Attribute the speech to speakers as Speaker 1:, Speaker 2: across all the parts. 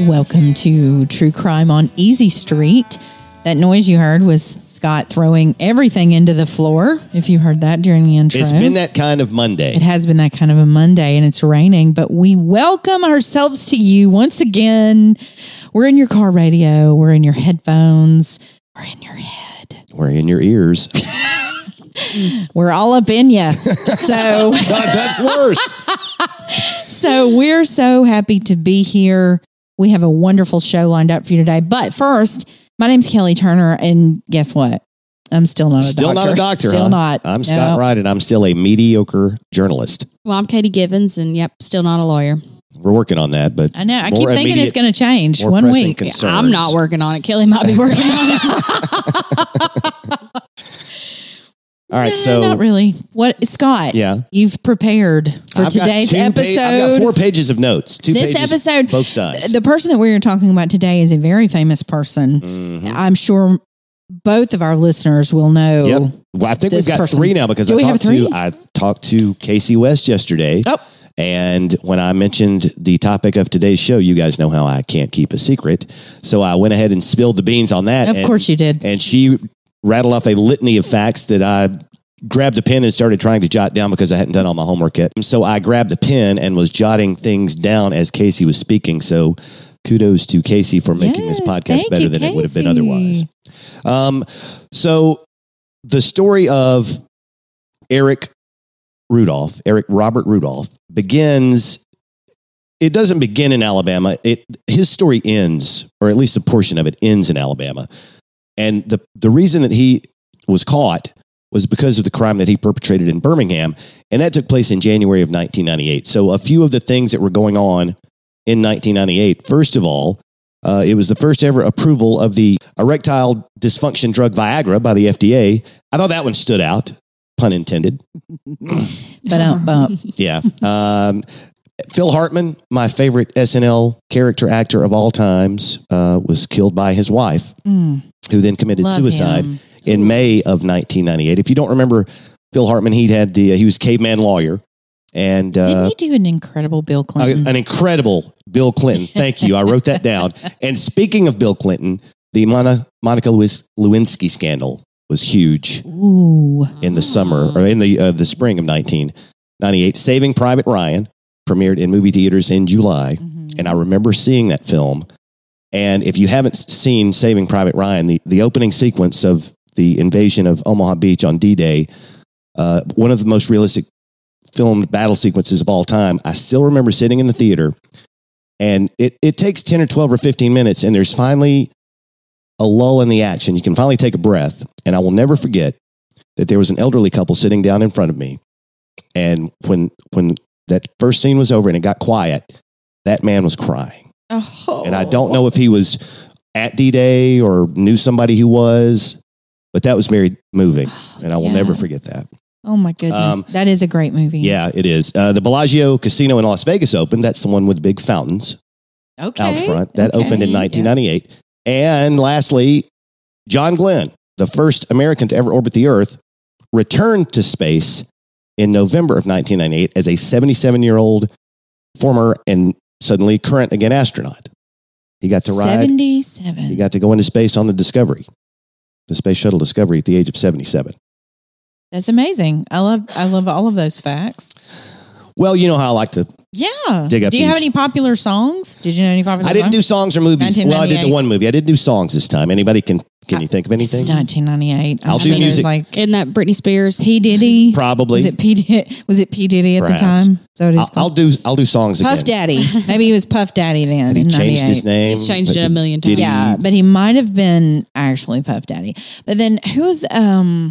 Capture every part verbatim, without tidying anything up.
Speaker 1: Welcome to True Crime on Easy Street. That noise you heard was Scott throwing everything into the floor, if you heard that during the intro.
Speaker 2: It's been that kind of Monday.
Speaker 1: It has been that kind of a Monday, and it's raining, but we welcome ourselves to you once again. We're in your car radio. We're in your headphones. We're in your head.
Speaker 2: We're in your ears.
Speaker 1: We're all up in you. So
Speaker 2: God, that's worse.
Speaker 1: So we're so happy to be here. We have a wonderful show lined up for you today. But first, my name's Kelly Turner, and guess what? I'm still not a
Speaker 2: still
Speaker 1: doctor.
Speaker 2: Still not a doctor,
Speaker 1: Still
Speaker 2: huh?
Speaker 1: not.
Speaker 2: I'm
Speaker 1: no.
Speaker 2: Scott Wright, and I'm still a mediocre journalist.
Speaker 3: Well, I'm Katie Givens, and yep, still not a lawyer.
Speaker 2: We're working on that, but
Speaker 1: I know. I keep thinking it's going to change one week.
Speaker 2: Concerns.
Speaker 3: I'm not working on it. Kelly might be working on it.
Speaker 2: All right,
Speaker 1: eh,
Speaker 2: so
Speaker 1: not really. What, Scott?
Speaker 2: Yeah,
Speaker 1: you've prepared for
Speaker 2: I've
Speaker 1: today's
Speaker 2: got
Speaker 1: episode.
Speaker 2: Pa- I've got four pages of notes. Two
Speaker 1: this
Speaker 2: pages,
Speaker 1: episode,
Speaker 2: both sides.
Speaker 1: The person that we're talking about today is a very famous person.
Speaker 2: Mm-hmm.
Speaker 1: I'm sure both of our listeners will know.
Speaker 2: Yep. Well, I think we've got
Speaker 1: person.
Speaker 2: three now because
Speaker 1: Do
Speaker 2: I
Speaker 1: we
Speaker 2: talked
Speaker 1: have three?
Speaker 2: to I talked to Casey West yesterday.
Speaker 1: Oh.
Speaker 2: And when I mentioned the topic of today's show, you guys know how I can't keep a secret. So I went ahead and spilled the beans on that.
Speaker 1: Of
Speaker 2: and,
Speaker 1: course you did.
Speaker 2: And she rattled off a litany of facts that I grabbed a pen and started trying to jot down because I hadn't done all my homework yet. So I grabbed a pen and was jotting things down as Casey was speaking. So kudos to Casey for making
Speaker 1: yes,
Speaker 2: this podcast better
Speaker 1: you,
Speaker 2: than
Speaker 1: Casey.
Speaker 2: it would have been otherwise. Um, so the story of Eric Rudolph, Eric Robert Rudolph, begins. It doesn't begin in Alabama. It his story ends, or at least a portion of it ends in Alabama. And the the reason that he was caught was because of the crime that he perpetrated in Birmingham, and that took place in January of nineteen ninety-eight. So a few of the things that were going on in nineteen ninety-eight. First of all, uh, it was the first ever approval of the erectile dysfunction drug Viagra by the F D A. I thought that one stood out, pun intended.
Speaker 1: But um, bump.
Speaker 2: Yeah. Um, Phil Hartman, my favorite S N L character actor of all times, uh, was killed by his wife,
Speaker 1: mm.
Speaker 2: who then committed
Speaker 1: Love
Speaker 2: suicide
Speaker 1: him.
Speaker 2: in May of nineteen ninety-eight. If you don't remember Phil Hartman, he had the uh, he was caveman lawyer, and uh,
Speaker 1: didn't he do an incredible Bill Clinton?
Speaker 2: a, an incredible Bill Clinton. Thank you. I wrote that down. And speaking of Bill Clinton, the Mona, Monica Lewis, Lewinsky scandal was huge.
Speaker 1: Ooh.
Speaker 2: In the summer or in the uh, the spring of nineteen ninety-eight. Saving Private Ryan premiered in movie theaters in July, mm-hmm. and I remember seeing that film. And if you haven't seen Saving Private Ryan, the, the opening sequence of the invasion of Omaha Beach on D-Day, uh, one of the most realistic filmed battle sequences of all time, I still remember sitting in the theater, and it, it takes ten or twelve or fifteen minutes, and there's finally a lull in the action. You can finally take a breath, and I will never forget that there was an elderly couple sitting down in front of me, and when when that first scene was over and it got quiet, that man was crying.
Speaker 1: Oh.
Speaker 2: And I don't know if he was at D-Day or knew somebody who was, but that was very moving, and I will
Speaker 1: yeah.
Speaker 2: never forget that.
Speaker 1: Oh my goodness.
Speaker 2: Um,
Speaker 1: that is a great movie.
Speaker 2: Yeah, it is. Uh, the Bellagio Casino in Las Vegas opened. That's the one with the big fountains
Speaker 1: okay.
Speaker 2: out front. That
Speaker 1: okay.
Speaker 2: opened in nineteen ninety-eight. Yeah. And lastly, John Glenn, the first American to ever orbit the Earth, returned to space in November of nineteen ninety-eight as a seventy-seven-year-old former and suddenly current again astronaut. He got to ride.
Speaker 1: seventy-seven.
Speaker 2: He got to go into space on the Discovery, the Space Shuttle Discovery, at the age of seventy-seven.
Speaker 1: That's amazing. I love I love all of those facts.
Speaker 2: Well, you know how I like to
Speaker 1: Yeah.
Speaker 2: dig up
Speaker 1: Do you have
Speaker 2: these-
Speaker 1: any popular songs? Did you know any popular
Speaker 2: I didn't do
Speaker 1: songs?
Speaker 2: songs or movies. Well, I did the
Speaker 1: nineteen ninety-eight.
Speaker 2: one movie. I didn't do songs this time. Anybody can can you think of anything?
Speaker 1: It's nineteen ninety-eight.
Speaker 2: I'll
Speaker 1: I
Speaker 2: do
Speaker 1: mean, it was
Speaker 2: music.
Speaker 1: like
Speaker 3: Isn't that Britney Spears?
Speaker 1: P. Diddy.
Speaker 2: Probably.
Speaker 1: Was it P. Diddy? Was it P. Diddy at
Speaker 2: Perhaps.
Speaker 1: the time? So it is
Speaker 2: I'll, I'll do I'll do songs
Speaker 1: Puff
Speaker 2: again.
Speaker 1: Daddy. Maybe he was Puff Daddy then.
Speaker 2: And he
Speaker 1: in
Speaker 2: changed his
Speaker 1: ninety-eight.
Speaker 2: name.
Speaker 3: He's changed
Speaker 2: but
Speaker 3: it a million
Speaker 2: did
Speaker 3: times.
Speaker 2: he-
Speaker 1: Yeah, but he might have been actually Puff Daddy. But then who's um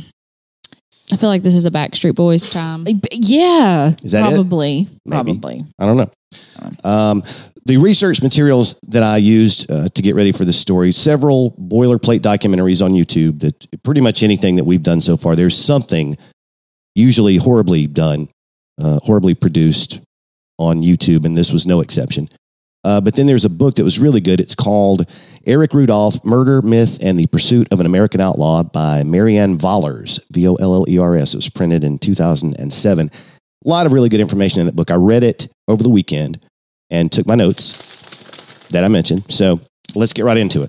Speaker 3: I feel like this is a Backstreet Boys time.
Speaker 1: yeah,
Speaker 2: Is that it?
Speaker 1: probably
Speaker 2: Maybe.
Speaker 1: probably.
Speaker 2: I don't know. Um, the research materials that I used uh, to get ready for this story, several boilerplate documentaries on YouTube that pretty much anything that we've done so far, there's something usually horribly done, uh, horribly produced on YouTube, and this was no exception. Uh, but then there's a book that was really good. It's called Eric Rudolph, Murder, Myth, and the Pursuit of an American Outlaw by Marianne Vollers, V O L L E R S. It was printed in two thousand seven. A lot of really good information in that book. I read it over the weekend and took my notes. that I mentioned. So let's get right into it.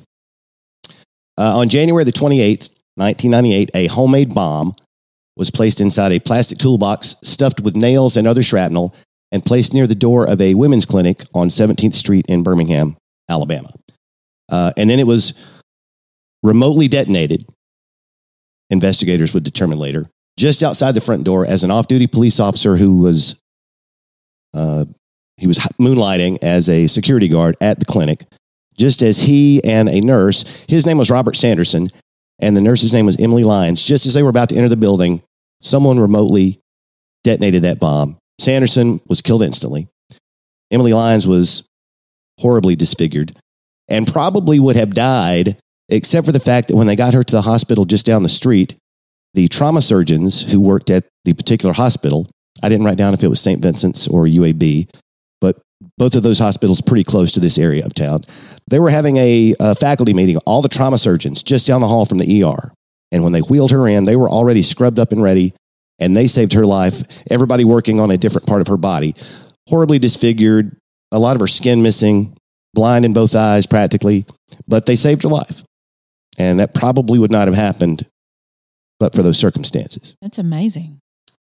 Speaker 2: Uh, on January the twenty-eighth, nineteen ninety-eight, a homemade bomb was placed inside a plastic toolbox stuffed with nails and other shrapnel and placed near the door of a women's clinic on seventeenth Street in Birmingham, Alabama. Uh, and then it was remotely detonated, investigators would determine later, just outside the front door as an off-duty police officer who was uh, he was moonlighting as a security guard at the clinic, just as he and a nurse, his name was Robert Sanderson, and the nurse's name was Emily Lyons. Just as they were about to enter the building, someone remotely detonated that bomb. Sanderson was killed instantly. Emily Lyons was horribly disfigured and probably would have died, except for the fact that when they got her to the hospital just down the street, the trauma surgeons who worked at the particular hospital, I didn't write down if it was Saint Vincent's or U A B, but both of those hospitals pretty close to this area of town. They were having a, a faculty meeting, all the trauma surgeons just down the hall from the E R. And when they wheeled her in, they were already scrubbed up and ready, and they saved her life. Everybody working on a different part of her body. Horribly disfigured, a lot of her skin missing, blind in both eyes practically, but they saved her life. And that probably would not have happened but for those circumstances.
Speaker 1: That's amazing.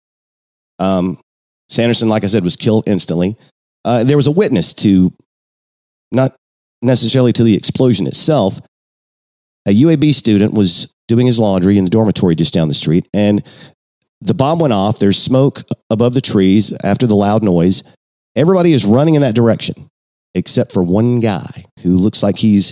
Speaker 2: Um, Sanderson, like I said, was killed instantly. Uh, there was a witness to, not necessarily to the explosion itself. A U A B student was doing his laundry in the dormitory just down the street, and the bomb went off. There's smoke above the trees after the loud noise. Everybody is running in that direction, except for one guy who looks like he's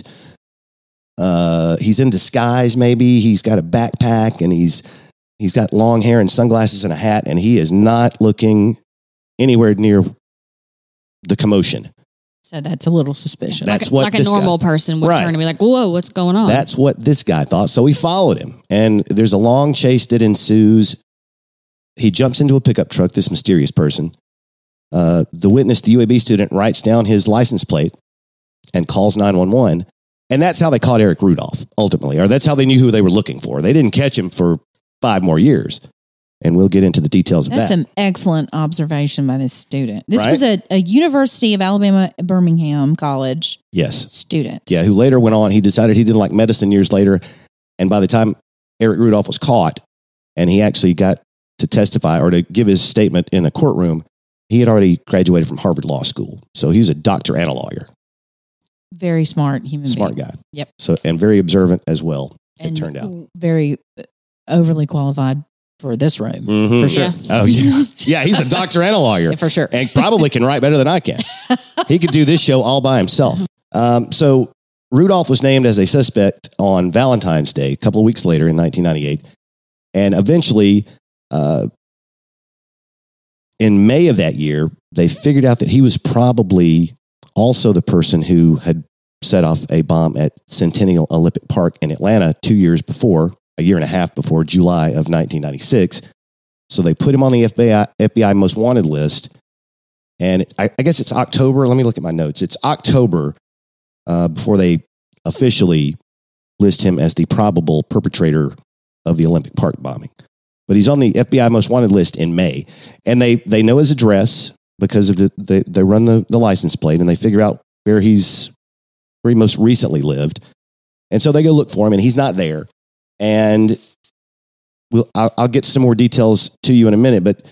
Speaker 2: uh, he's in disguise. Maybe he's got a backpack and he's he's got long hair and sunglasses and a hat, and he is not looking anywhere near the commotion.
Speaker 1: So that's a little suspicious.
Speaker 2: That's
Speaker 3: like,
Speaker 2: what
Speaker 3: like a
Speaker 2: this
Speaker 3: normal
Speaker 2: guy,
Speaker 3: person would
Speaker 2: right.
Speaker 3: turn and be like, whoa, what's going on?
Speaker 2: That's what this guy thought. So he followed him, and there's a long chase that ensues. He jumps into a pickup truck, this mysterious person. Uh, the witness, the U A B student, writes down his license plate and calls nine one one. And that's how they caught Eric Rudolph, ultimately, or that's how they knew who they were looking for. They didn't catch him for five more years. And we'll get into the details of
Speaker 1: That's
Speaker 2: that.
Speaker 1: an excellent observation by this student. This
Speaker 2: Right?
Speaker 1: was a, a University of Alabama, Birmingham College
Speaker 2: Yes.
Speaker 1: student.
Speaker 2: Yeah, who later went on, he decided he didn't like medicine years later. And by the time Eric Rudolph was caught and he actually got to testify or to give his statement in the courtroom, he had already graduated from Harvard Law School. So he was a doctor and a lawyer.
Speaker 1: Very smart human
Speaker 2: Smart
Speaker 1: being.
Speaker 2: guy.
Speaker 1: Yep.
Speaker 2: So, and very observant as well, it
Speaker 1: And
Speaker 2: turned out.
Speaker 1: very overly qualified for this room.
Speaker 2: Mhm.
Speaker 1: For sure.
Speaker 3: Yeah.
Speaker 2: Oh, yeah. Yeah, he's a doctor and a lawyer.
Speaker 1: Yeah, for sure.
Speaker 2: And probably can write better than I can. He could do this show all by himself. Um, so Rudolph was named as a suspect on Valentine's Day, a couple of weeks later in nineteen ninety-eight. And eventually, uh, in May of that year, they figured out that he was probably also the person who had set off a bomb at Centennial Olympic Park in Atlanta two years before, a year and a half before, July of nineteen ninety-six. So they put him on the F B I, F B I most wanted list. And I, I guess it's October. Let me look at my notes. It's October uh, before they officially list him as the probable perpetrator of the Olympic Park bombing. But he's on the F B I most wanted list in May. And they, they know his address because of the, they, they run the, the license plate and they figure out where he's, where he most recently lived. And so they go look for him and he's not there. And we'll, I'll, I'll get some more details to you in a minute, but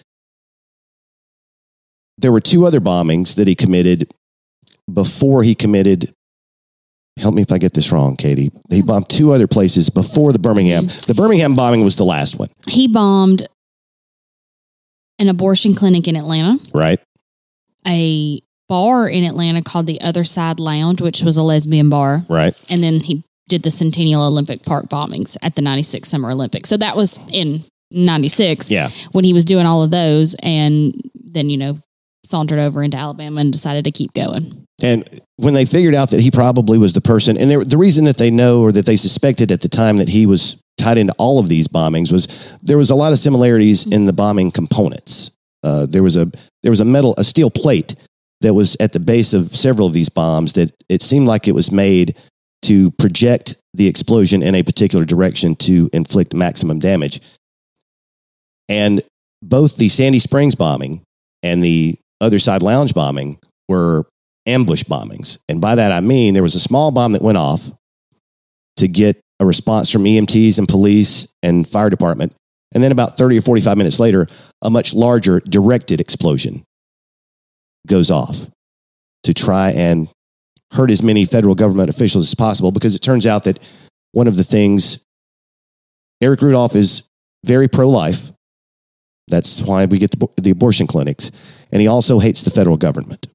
Speaker 2: there were two other bombings that he committed before he committed. Help me if I get this wrong, Katie. He bombed two other places before the Birmingham. The Birmingham bombing was the last one,
Speaker 3: He bombed an abortion clinic in Atlanta,
Speaker 2: right?
Speaker 3: a bar in Atlanta called the Other Side Lounge, which was a lesbian bar.
Speaker 2: Right.
Speaker 3: And then he did the Centennial Olympic Park bombings at the ninety-six Summer Olympics. So that was in ninety-six
Speaker 2: Yeah.
Speaker 3: when he was doing all of those. And then, you know, sauntered over into Alabama and decided to keep going.
Speaker 2: And when they figured out that he probably was the person, and there, the reason that they know or that they suspected at the time that he was tied into all of these bombings was there was a lot of similarities in the bombing components. Uh, there was a there was a metal, a steel plate that was at the base of several of these bombs that it seemed like it was made to project the explosion in a particular direction to inflict maximum damage. And both the Sandy Springs bombing and the Other Side Lounge bombing were ambush bombings. And by that, I mean there was a small bomb that went off to get a response from E M Ts and police and fire department. And then about thirty or forty-five minutes later, a much larger directed explosion goes off to try and hurt as many federal government officials as possible, because it turns out that one of the things, Eric Rudolph is very pro-life. That's why we get the, the abortion clinics. And he also hates the federal government.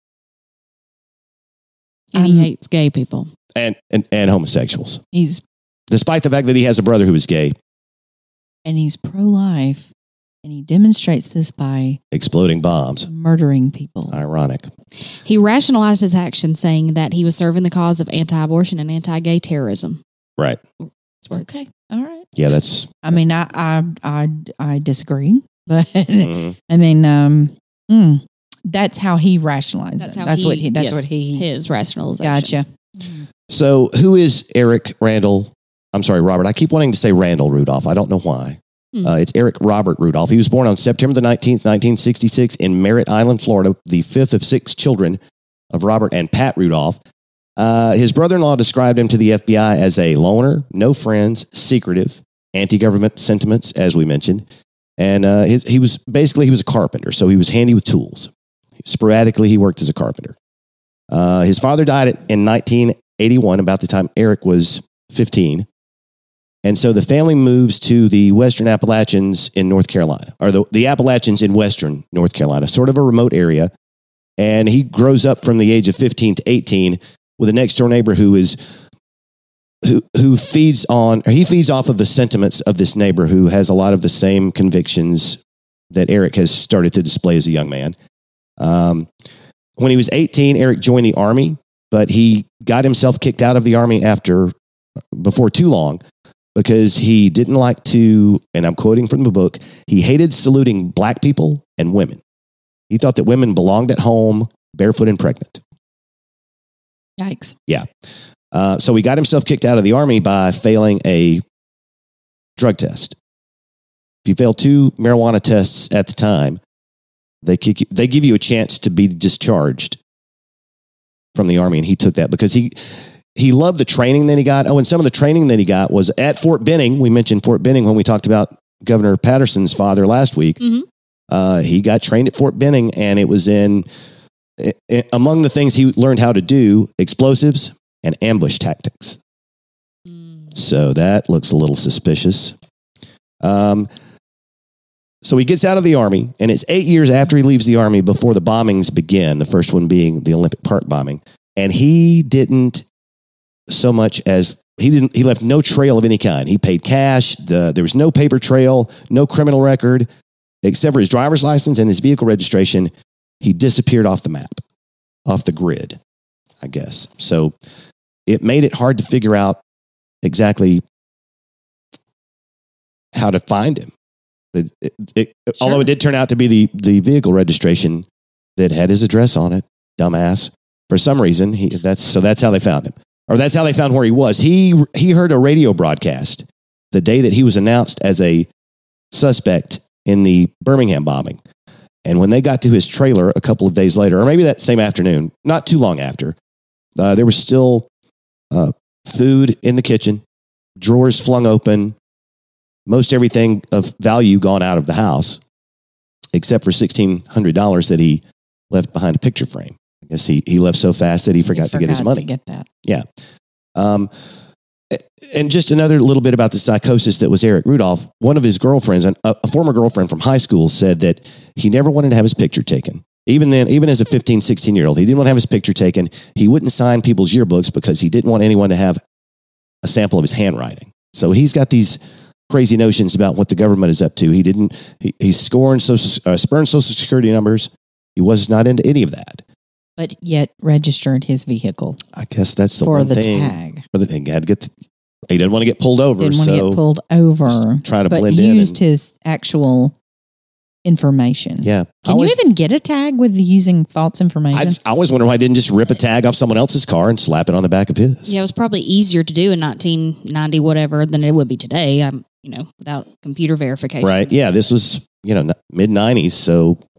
Speaker 3: And
Speaker 1: Um,
Speaker 3: he hates gay people.
Speaker 2: And, and, and homosexuals.
Speaker 1: He's
Speaker 2: Despite the fact that he has a brother who is gay.
Speaker 1: and he's pro-life, and he demonstrates this by
Speaker 2: Exploding bombs.
Speaker 1: murdering people.
Speaker 2: Ironic.
Speaker 3: He rationalized his actions, saying that he was serving the cause of anti-abortion and anti-gay terrorism.
Speaker 2: Right.
Speaker 1: Okay, all right.
Speaker 2: Yeah, that's...
Speaker 1: I mean, I I I, I disagree, but
Speaker 2: mhm.
Speaker 1: I mean, um, mm, that's how he rationalized
Speaker 3: That's
Speaker 1: it.
Speaker 3: how
Speaker 1: that's
Speaker 3: he,
Speaker 1: what he. That's
Speaker 3: yes,
Speaker 1: what he.
Speaker 3: his rationalization.
Speaker 1: Gotcha.
Speaker 2: So who is Eric Randall? I'm sorry, Robert. I keep wanting to say Randall Rudolph. I don't know why.
Speaker 3: Hmm.
Speaker 2: Uh, it's Eric Robert Rudolph. He was born on September the nineteenth, nineteen sixty-six in Merritt Island, Florida, the fifth of six children of Robert and Pat Rudolph. Uh, his brother-in-law described him to the F B I as a loner, no friends, secretive, anti-government sentiments, as we mentioned. And uh, his, he was basically, he was a carpenter, so he was handy with tools. Sporadically, he worked as a carpenter. Uh, his father died in nineteen eighty-one, about the time Eric was fifteen. And so the family moves to the Western Appalachians in North Carolina, or the, the Appalachians in Western North Carolina, sort of a remote area. And he grows up from the age of fifteen to eighteen with a next door neighbor who is, who, who feeds on, or he feeds off of the sentiments of this neighbor who has a lot of the same convictions that Eric has started to display as a young man. Um, when he was eighteen, Eric joined the Army, but he got himself kicked out of the Army after, before too long, because he didn't like to, and I'm quoting from the book, he hated saluting black people and women. He thought that women belonged at home, barefoot and pregnant.
Speaker 1: Yikes.
Speaker 2: Yeah. Uh, so he got himself kicked out of the Army by failing a drug test. If you fail two marijuana tests at the time, they kick you, they give you a chance to be discharged from the Army. And he took that because he, he loved the training that he got. Oh, and some of the training that he got was at Fort Benning. We mentioned Fort Benning when we talked about Governor Patterson's father last week.
Speaker 3: Mm-hmm.
Speaker 2: Uh, he got trained at Fort Benning, and it was in, it, among the things he learned how to do, explosives and ambush tactics.
Speaker 3: Mm.
Speaker 2: So that looks a little suspicious. Um, so he gets out of the Army, and it's eight years after he leaves the Army before the bombings begin, the first one being the Olympic Park bombing. And he didn't so much as, he didn't, he left no trail of any kind. He paid cash. The, there was no paper trail, no criminal record, except for his driver's license and his vehicle registration. He disappeared off the map, off the grid, I guess. So it made it hard to figure out exactly how to find him. It, it, it,
Speaker 1: Sure.
Speaker 2: Although it did turn out to be the, the vehicle registration that had his address on it, dumbass. For some reason, he, that's so that's how they found him. Or that's how they found where he was. He he heard a radio broadcast the day that he was announced as a suspect in the Birmingham bombing. And when they got to his trailer a couple of days later, or maybe that same afternoon, not too long after, uh, there was still uh, food in the kitchen, drawers flung open, most everything of value gone out of the house, except for sixteen hundred dollars that he left behind a picture frame. I guess he, he left so fast that he forgot,
Speaker 1: He
Speaker 2: to get his money.
Speaker 1: To get that.
Speaker 2: Yeah. Um, and just another little bit about the psychosis that was Eric Rudolph. One of his girlfriends, a, a former girlfriend from high school, said that he never wanted to have his picture taken. Even then, even as a fifteen, sixteen year old, he didn't want to have his picture taken. He wouldn't sign people's yearbooks because he didn't want anyone to have a sample of his handwriting. So he's got these crazy notions about what the government is up to. He didn't, he, he scorned social, uh, spurned social security numbers. He was not into any of that.
Speaker 1: But yet registered his vehicle
Speaker 2: I guess that's the
Speaker 1: for
Speaker 2: one
Speaker 1: the
Speaker 2: thing.
Speaker 1: tag.
Speaker 2: For the, he had to get the, he didn't want to get pulled over.
Speaker 1: Didn't want
Speaker 2: so
Speaker 1: to get pulled over.
Speaker 2: try to
Speaker 1: but
Speaker 2: blend in
Speaker 1: used
Speaker 2: and-
Speaker 1: his actual information.
Speaker 2: Yeah. I
Speaker 1: Can
Speaker 2: always,
Speaker 1: you even get a tag with using false information?
Speaker 2: I, just, I always wonder why I didn't just rip a tag off someone else's car and slap it on the back of his.
Speaker 3: Yeah, it was probably easier to do in nineteen ninety, whatever, than it would be today. Um, you know, without computer verification.
Speaker 2: Right. Yeah. This was, you know, mid nineties. So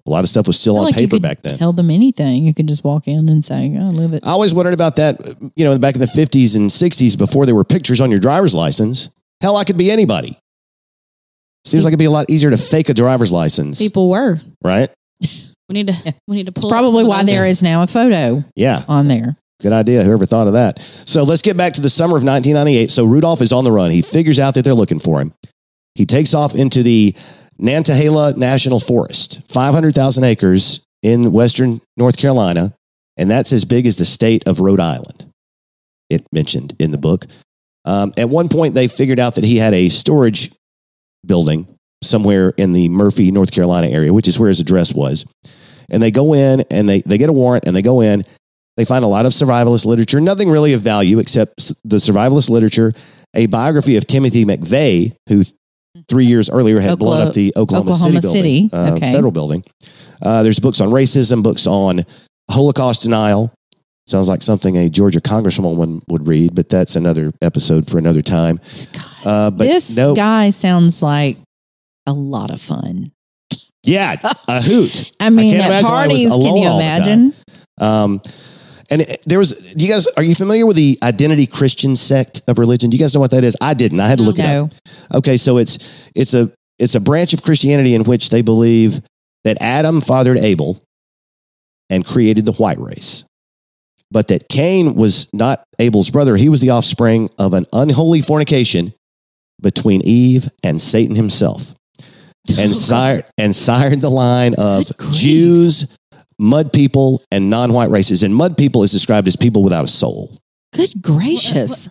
Speaker 2: A lot of stuff was still
Speaker 1: I feel
Speaker 2: on
Speaker 1: like you
Speaker 2: paper
Speaker 1: could
Speaker 2: back then.
Speaker 1: Tell them anything. You could just walk in and say, "I live it."
Speaker 2: I always wondered about that, you know, back in the fifties and sixties before there were pictures on your driver's license. Hell, I could be anybody. Seems like it'd be a lot easier to fake a driver's license.
Speaker 3: People were.
Speaker 2: Right?
Speaker 3: We need to we need to
Speaker 1: It's
Speaker 3: pull
Speaker 1: probably why there is now a photo
Speaker 2: Yeah.
Speaker 1: on there.
Speaker 2: Good idea. Whoever thought of that. So let's get back to the summer of nineteen ninety-eight. So Rudolph is on the run. He figures out that they're looking for him. He takes off into the Nantahala National Forest, five hundred thousand acres in western North Carolina, and that's as big as the state of Rhode Island, it mentioned in the book. Um, at one point, they figured out that he had a storage building somewhere in the Murphy, North Carolina area, which is where his address was. And they go in and they, they get a warrant and they go in. They find a lot of survivalist literature, nothing really of value except the survivalist literature, a biography of Timothy McVeigh, who three years earlier had
Speaker 1: Oklahoma,
Speaker 2: blown up the Oklahoma,
Speaker 1: Oklahoma
Speaker 2: City, building,
Speaker 1: City.
Speaker 2: uh,
Speaker 1: Okay.
Speaker 2: federal building. Uh, there's books on racism, books on Holocaust denial. Sounds like something a Georgia congresswoman would read, but that's another episode for another time. Uh, but
Speaker 1: this
Speaker 2: no,
Speaker 1: guy sounds like a lot of fun.
Speaker 2: yeah, a hoot.
Speaker 1: I mean,
Speaker 2: can't
Speaker 1: at
Speaker 2: imagine why I was
Speaker 1: parties, can
Speaker 2: alone
Speaker 1: you
Speaker 2: all the
Speaker 1: imagine?
Speaker 2: Um, and it- there was, you guys, are you familiar with the Identity Christian sect of religion? Do you guys know what that is? I didn't. I had to look it
Speaker 1: No.
Speaker 2: up. Okay, so it's it's a it's a branch of Christianity in which they believe that Adam fathered Abel and created the white race, but that Cain was not Abel's brother. He was the offspring of an unholy fornication between Eve and Satan himself, and sired and sired the line of
Speaker 1: Good grief.
Speaker 2: Jews, mud people, and non-white races. And mud people is described as people without a soul.
Speaker 1: Good gracious.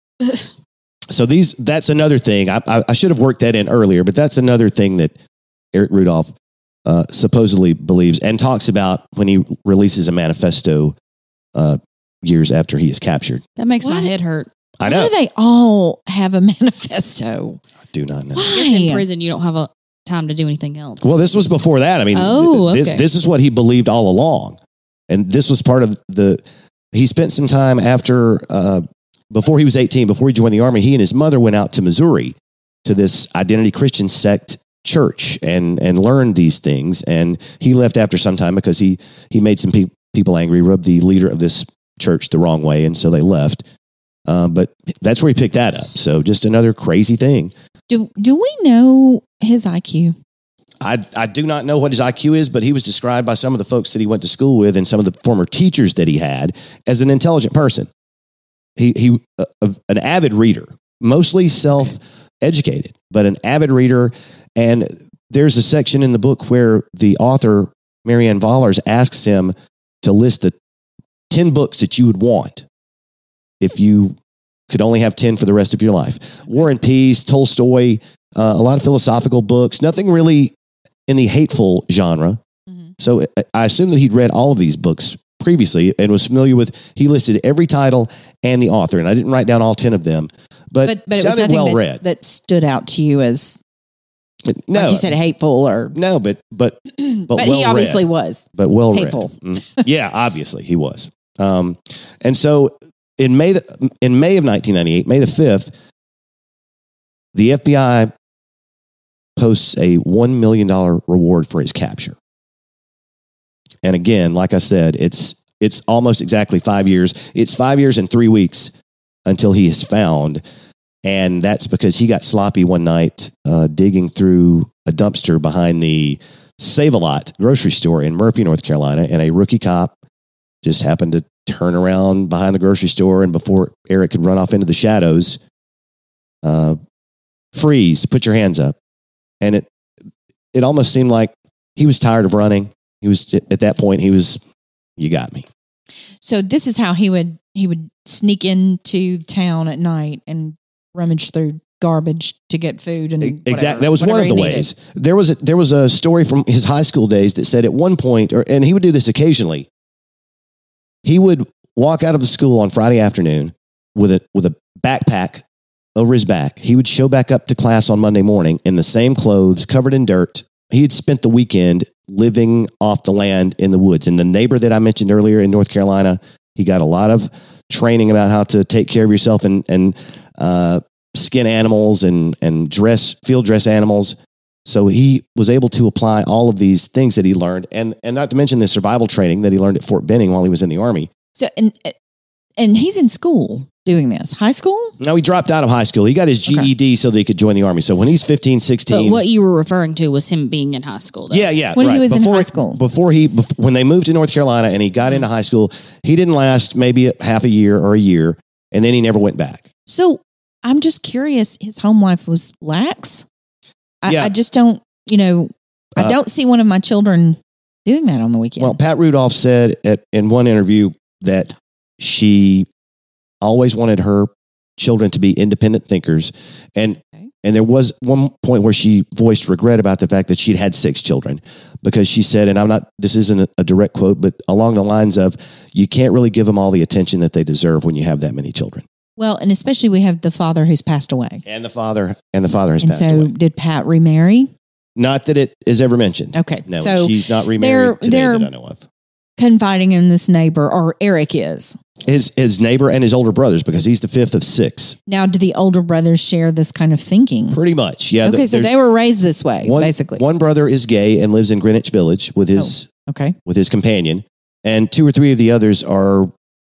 Speaker 2: So these, that's another thing. I, I, I should have worked that in earlier, but that's another thing that Eric Rudolph uh, supposedly believes and talks about when he releases a manifesto uh, years after he is captured.
Speaker 3: That makes my
Speaker 1: What?
Speaker 3: head hurt.
Speaker 2: I
Speaker 1: Why
Speaker 2: know.
Speaker 1: do they all have a manifesto?
Speaker 2: I do not know.
Speaker 3: I guess in
Speaker 1: Why?
Speaker 3: prison you don't have a time to do anything else.
Speaker 2: Well, this was before that. I mean,
Speaker 3: Oh,
Speaker 2: th- this,
Speaker 3: okay.
Speaker 2: this is what he believed all along. And this was part of the, he spent some time after, uh, before he was eighteen, before he joined the army, he and his mother went out to Missouri to this Identity Christian sect church and, and learned these things. And he left after some time because he, he made some pe- people angry, rubbed the leader of this church the wrong way. And so they left. Uh, but that's where he picked that up. So just another crazy thing.
Speaker 1: Do do we know his I Q?
Speaker 2: I, I do not know what his I Q is, but he was described by some of the folks that he went to school with and some of the former teachers that he had as an intelligent person. He, he uh, an avid reader, mostly self-educated, but an avid reader. And there's a section in the book where the author, Marianne Vollers, asks him to list the ten books that you would want if you could only have ten for the rest of your life. War and Peace, Tolstoy, uh, a lot of philosophical books, nothing really in the hateful genre.
Speaker 1: Mhm.
Speaker 2: So I- I assume that he'd read all of these books previously and was familiar with, he listed every title and the author. And I didn't write down all ten of them, but,
Speaker 1: But but it was
Speaker 2: sounded
Speaker 1: nothing
Speaker 2: well
Speaker 1: that,
Speaker 2: read.
Speaker 1: that stood out to you as
Speaker 2: no,
Speaker 1: like you said hateful or
Speaker 2: no, but, but, but,
Speaker 1: but,
Speaker 2: well
Speaker 1: he obviously
Speaker 2: read,
Speaker 1: was.
Speaker 2: but well
Speaker 1: hateful.
Speaker 2: read. Mm. Yeah, obviously he was. Um, and so in May, the, in May of nineteen ninety-eight, May the fifth, the F B I posts a one million dollars reward for his capture. And again, like I said, it's it's almost exactly five years. It's five years and three weeks until he is found. And that's because he got sloppy one night uh, digging through a dumpster behind the Save-A-Lot grocery store in Murphy, North Carolina. And a rookie cop just happened to turn around behind the grocery store. And before Eric could run off into the shadows, uh, freeze, put your hands up. And it it almost seemed like he was tired of running. He was at that point, he was, you got me.
Speaker 1: So this is how he would he would sneak into town at night and rummage through garbage to get food and
Speaker 2: Exactly.
Speaker 1: whatever-
Speaker 2: That was one
Speaker 1: whatever
Speaker 2: of the
Speaker 1: he needed.
Speaker 2: ways. There was a, there was a story from his high school days that said at one point, or, and he would do this occasionally, he would walk out of the school on Friday afternoon with a, with a backpack over his back. He would show back up to class on Monday morning in the same clothes, covered in dirt. He had spent the weekend living off the land in the woods. And the neighbor that I mentioned earlier in North Carolina, he got a lot of training about how to take care of yourself and, and, uh, skin animals and, and dress, field dress animals. So he was able to apply all of these things that he learned, and and not to mention the survival training that he learned at Fort Benning while he was in the Army.
Speaker 1: So and and he's in school doing this. High school?
Speaker 2: No, he dropped out of high school. He got his G E D okay. so that he could join the Army. So when he's fifteen, sixteen.
Speaker 3: But what you were referring to was him being in high school. Though.
Speaker 2: Yeah, yeah.
Speaker 1: When
Speaker 2: right.
Speaker 1: he was
Speaker 2: before,
Speaker 1: in high school.
Speaker 2: Before he, before, when they moved to North Carolina and he got into high school, he didn't last maybe half a year or a year, and then he never went back.
Speaker 1: So I'm just curious, his home life was lax? I,
Speaker 2: yeah.
Speaker 1: I just don't, you know, I uh, don't see one of my children doing that on the weekend.
Speaker 2: Well, Pat Rudolph said at, in one interview that she always wanted her children to be independent thinkers. And okay. and there was one point where she voiced regret about the fact that she'd had six children because she said, and I'm not, this isn't a, a direct quote, but along the lines of, you can't really give them all the attention that they deserve when you have that many children.
Speaker 1: Well, and especially we have the father who's passed away.
Speaker 2: And the father, and the father has
Speaker 1: and
Speaker 2: passed
Speaker 1: so
Speaker 2: away.
Speaker 1: Did Pat remarry?
Speaker 2: Not that it is ever mentioned.
Speaker 1: Okay.
Speaker 2: No,
Speaker 1: so
Speaker 2: she's not remarried today that I know of.
Speaker 1: Confiding in this neighbor, or Eric is.
Speaker 2: His his neighbor and his older brothers, because he's the fifth of six.
Speaker 1: Now, do the older brothers share this kind of thinking?
Speaker 2: Pretty much, yeah.
Speaker 1: Okay, so they were raised this way,
Speaker 2: one,
Speaker 1: basically.
Speaker 2: One brother is gay and lives in Greenwich Village with his
Speaker 1: oh, okay.
Speaker 2: with his companion, and two or three of the others are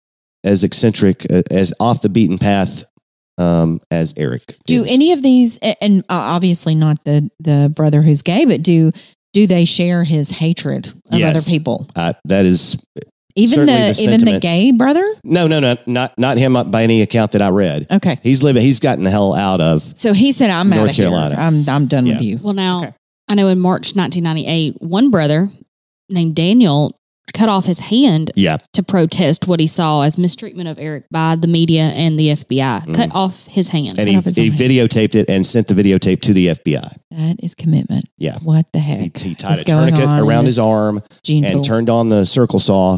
Speaker 2: as eccentric, uh, as off the beaten path um, as Eric.
Speaker 1: Do
Speaker 2: is.
Speaker 1: any of these, and uh, obviously not the the brother who's gay, but do do they share his hatred of
Speaker 2: yes.
Speaker 1: other people?
Speaker 2: Uh, that is.
Speaker 1: Even the,
Speaker 2: the
Speaker 1: even the gay brother?
Speaker 2: No, no, no, not not him by any account that I read.
Speaker 1: Okay,
Speaker 2: he's living. He's gotten the hell out of.
Speaker 1: So he said, "I'm
Speaker 2: North
Speaker 1: out of
Speaker 2: Carolina.
Speaker 1: Here. I'm I'm done
Speaker 2: yeah.
Speaker 1: with you."
Speaker 3: Well, now
Speaker 1: okay.
Speaker 3: I know in March nineteen ninety-eight, one brother named Daniel cut off his hand
Speaker 2: yeah.
Speaker 3: to protest what he saw as mistreatment of Eric by the media and the F B I. Mm. Cut off his hand,
Speaker 2: and he, he videotaped it and sent the videotape to the F B I.
Speaker 1: That is commitment.
Speaker 2: Yeah,
Speaker 1: what the heck?
Speaker 2: He, he tied a tourniquet around his arm and pool. turned on the circle saw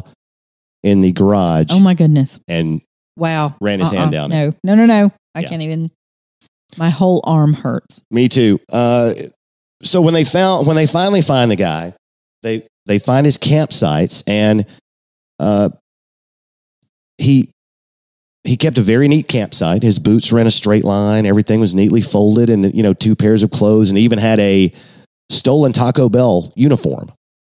Speaker 2: in the garage.
Speaker 1: Oh my goodness.
Speaker 2: And
Speaker 1: wow.
Speaker 2: Ran his uh-uh. hand down.
Speaker 1: No, no, no, no. I
Speaker 2: yeah.
Speaker 1: can't even, my whole arm hurts.
Speaker 2: Me too. Uh, so when they found, when they finally find the guy, they, they find his campsites, and uh, he, he kept a very neat campsite. His boots were in a straight line. Everything was neatly folded, and, you know, two pairs of clothes, and even had a stolen Taco Bell uniform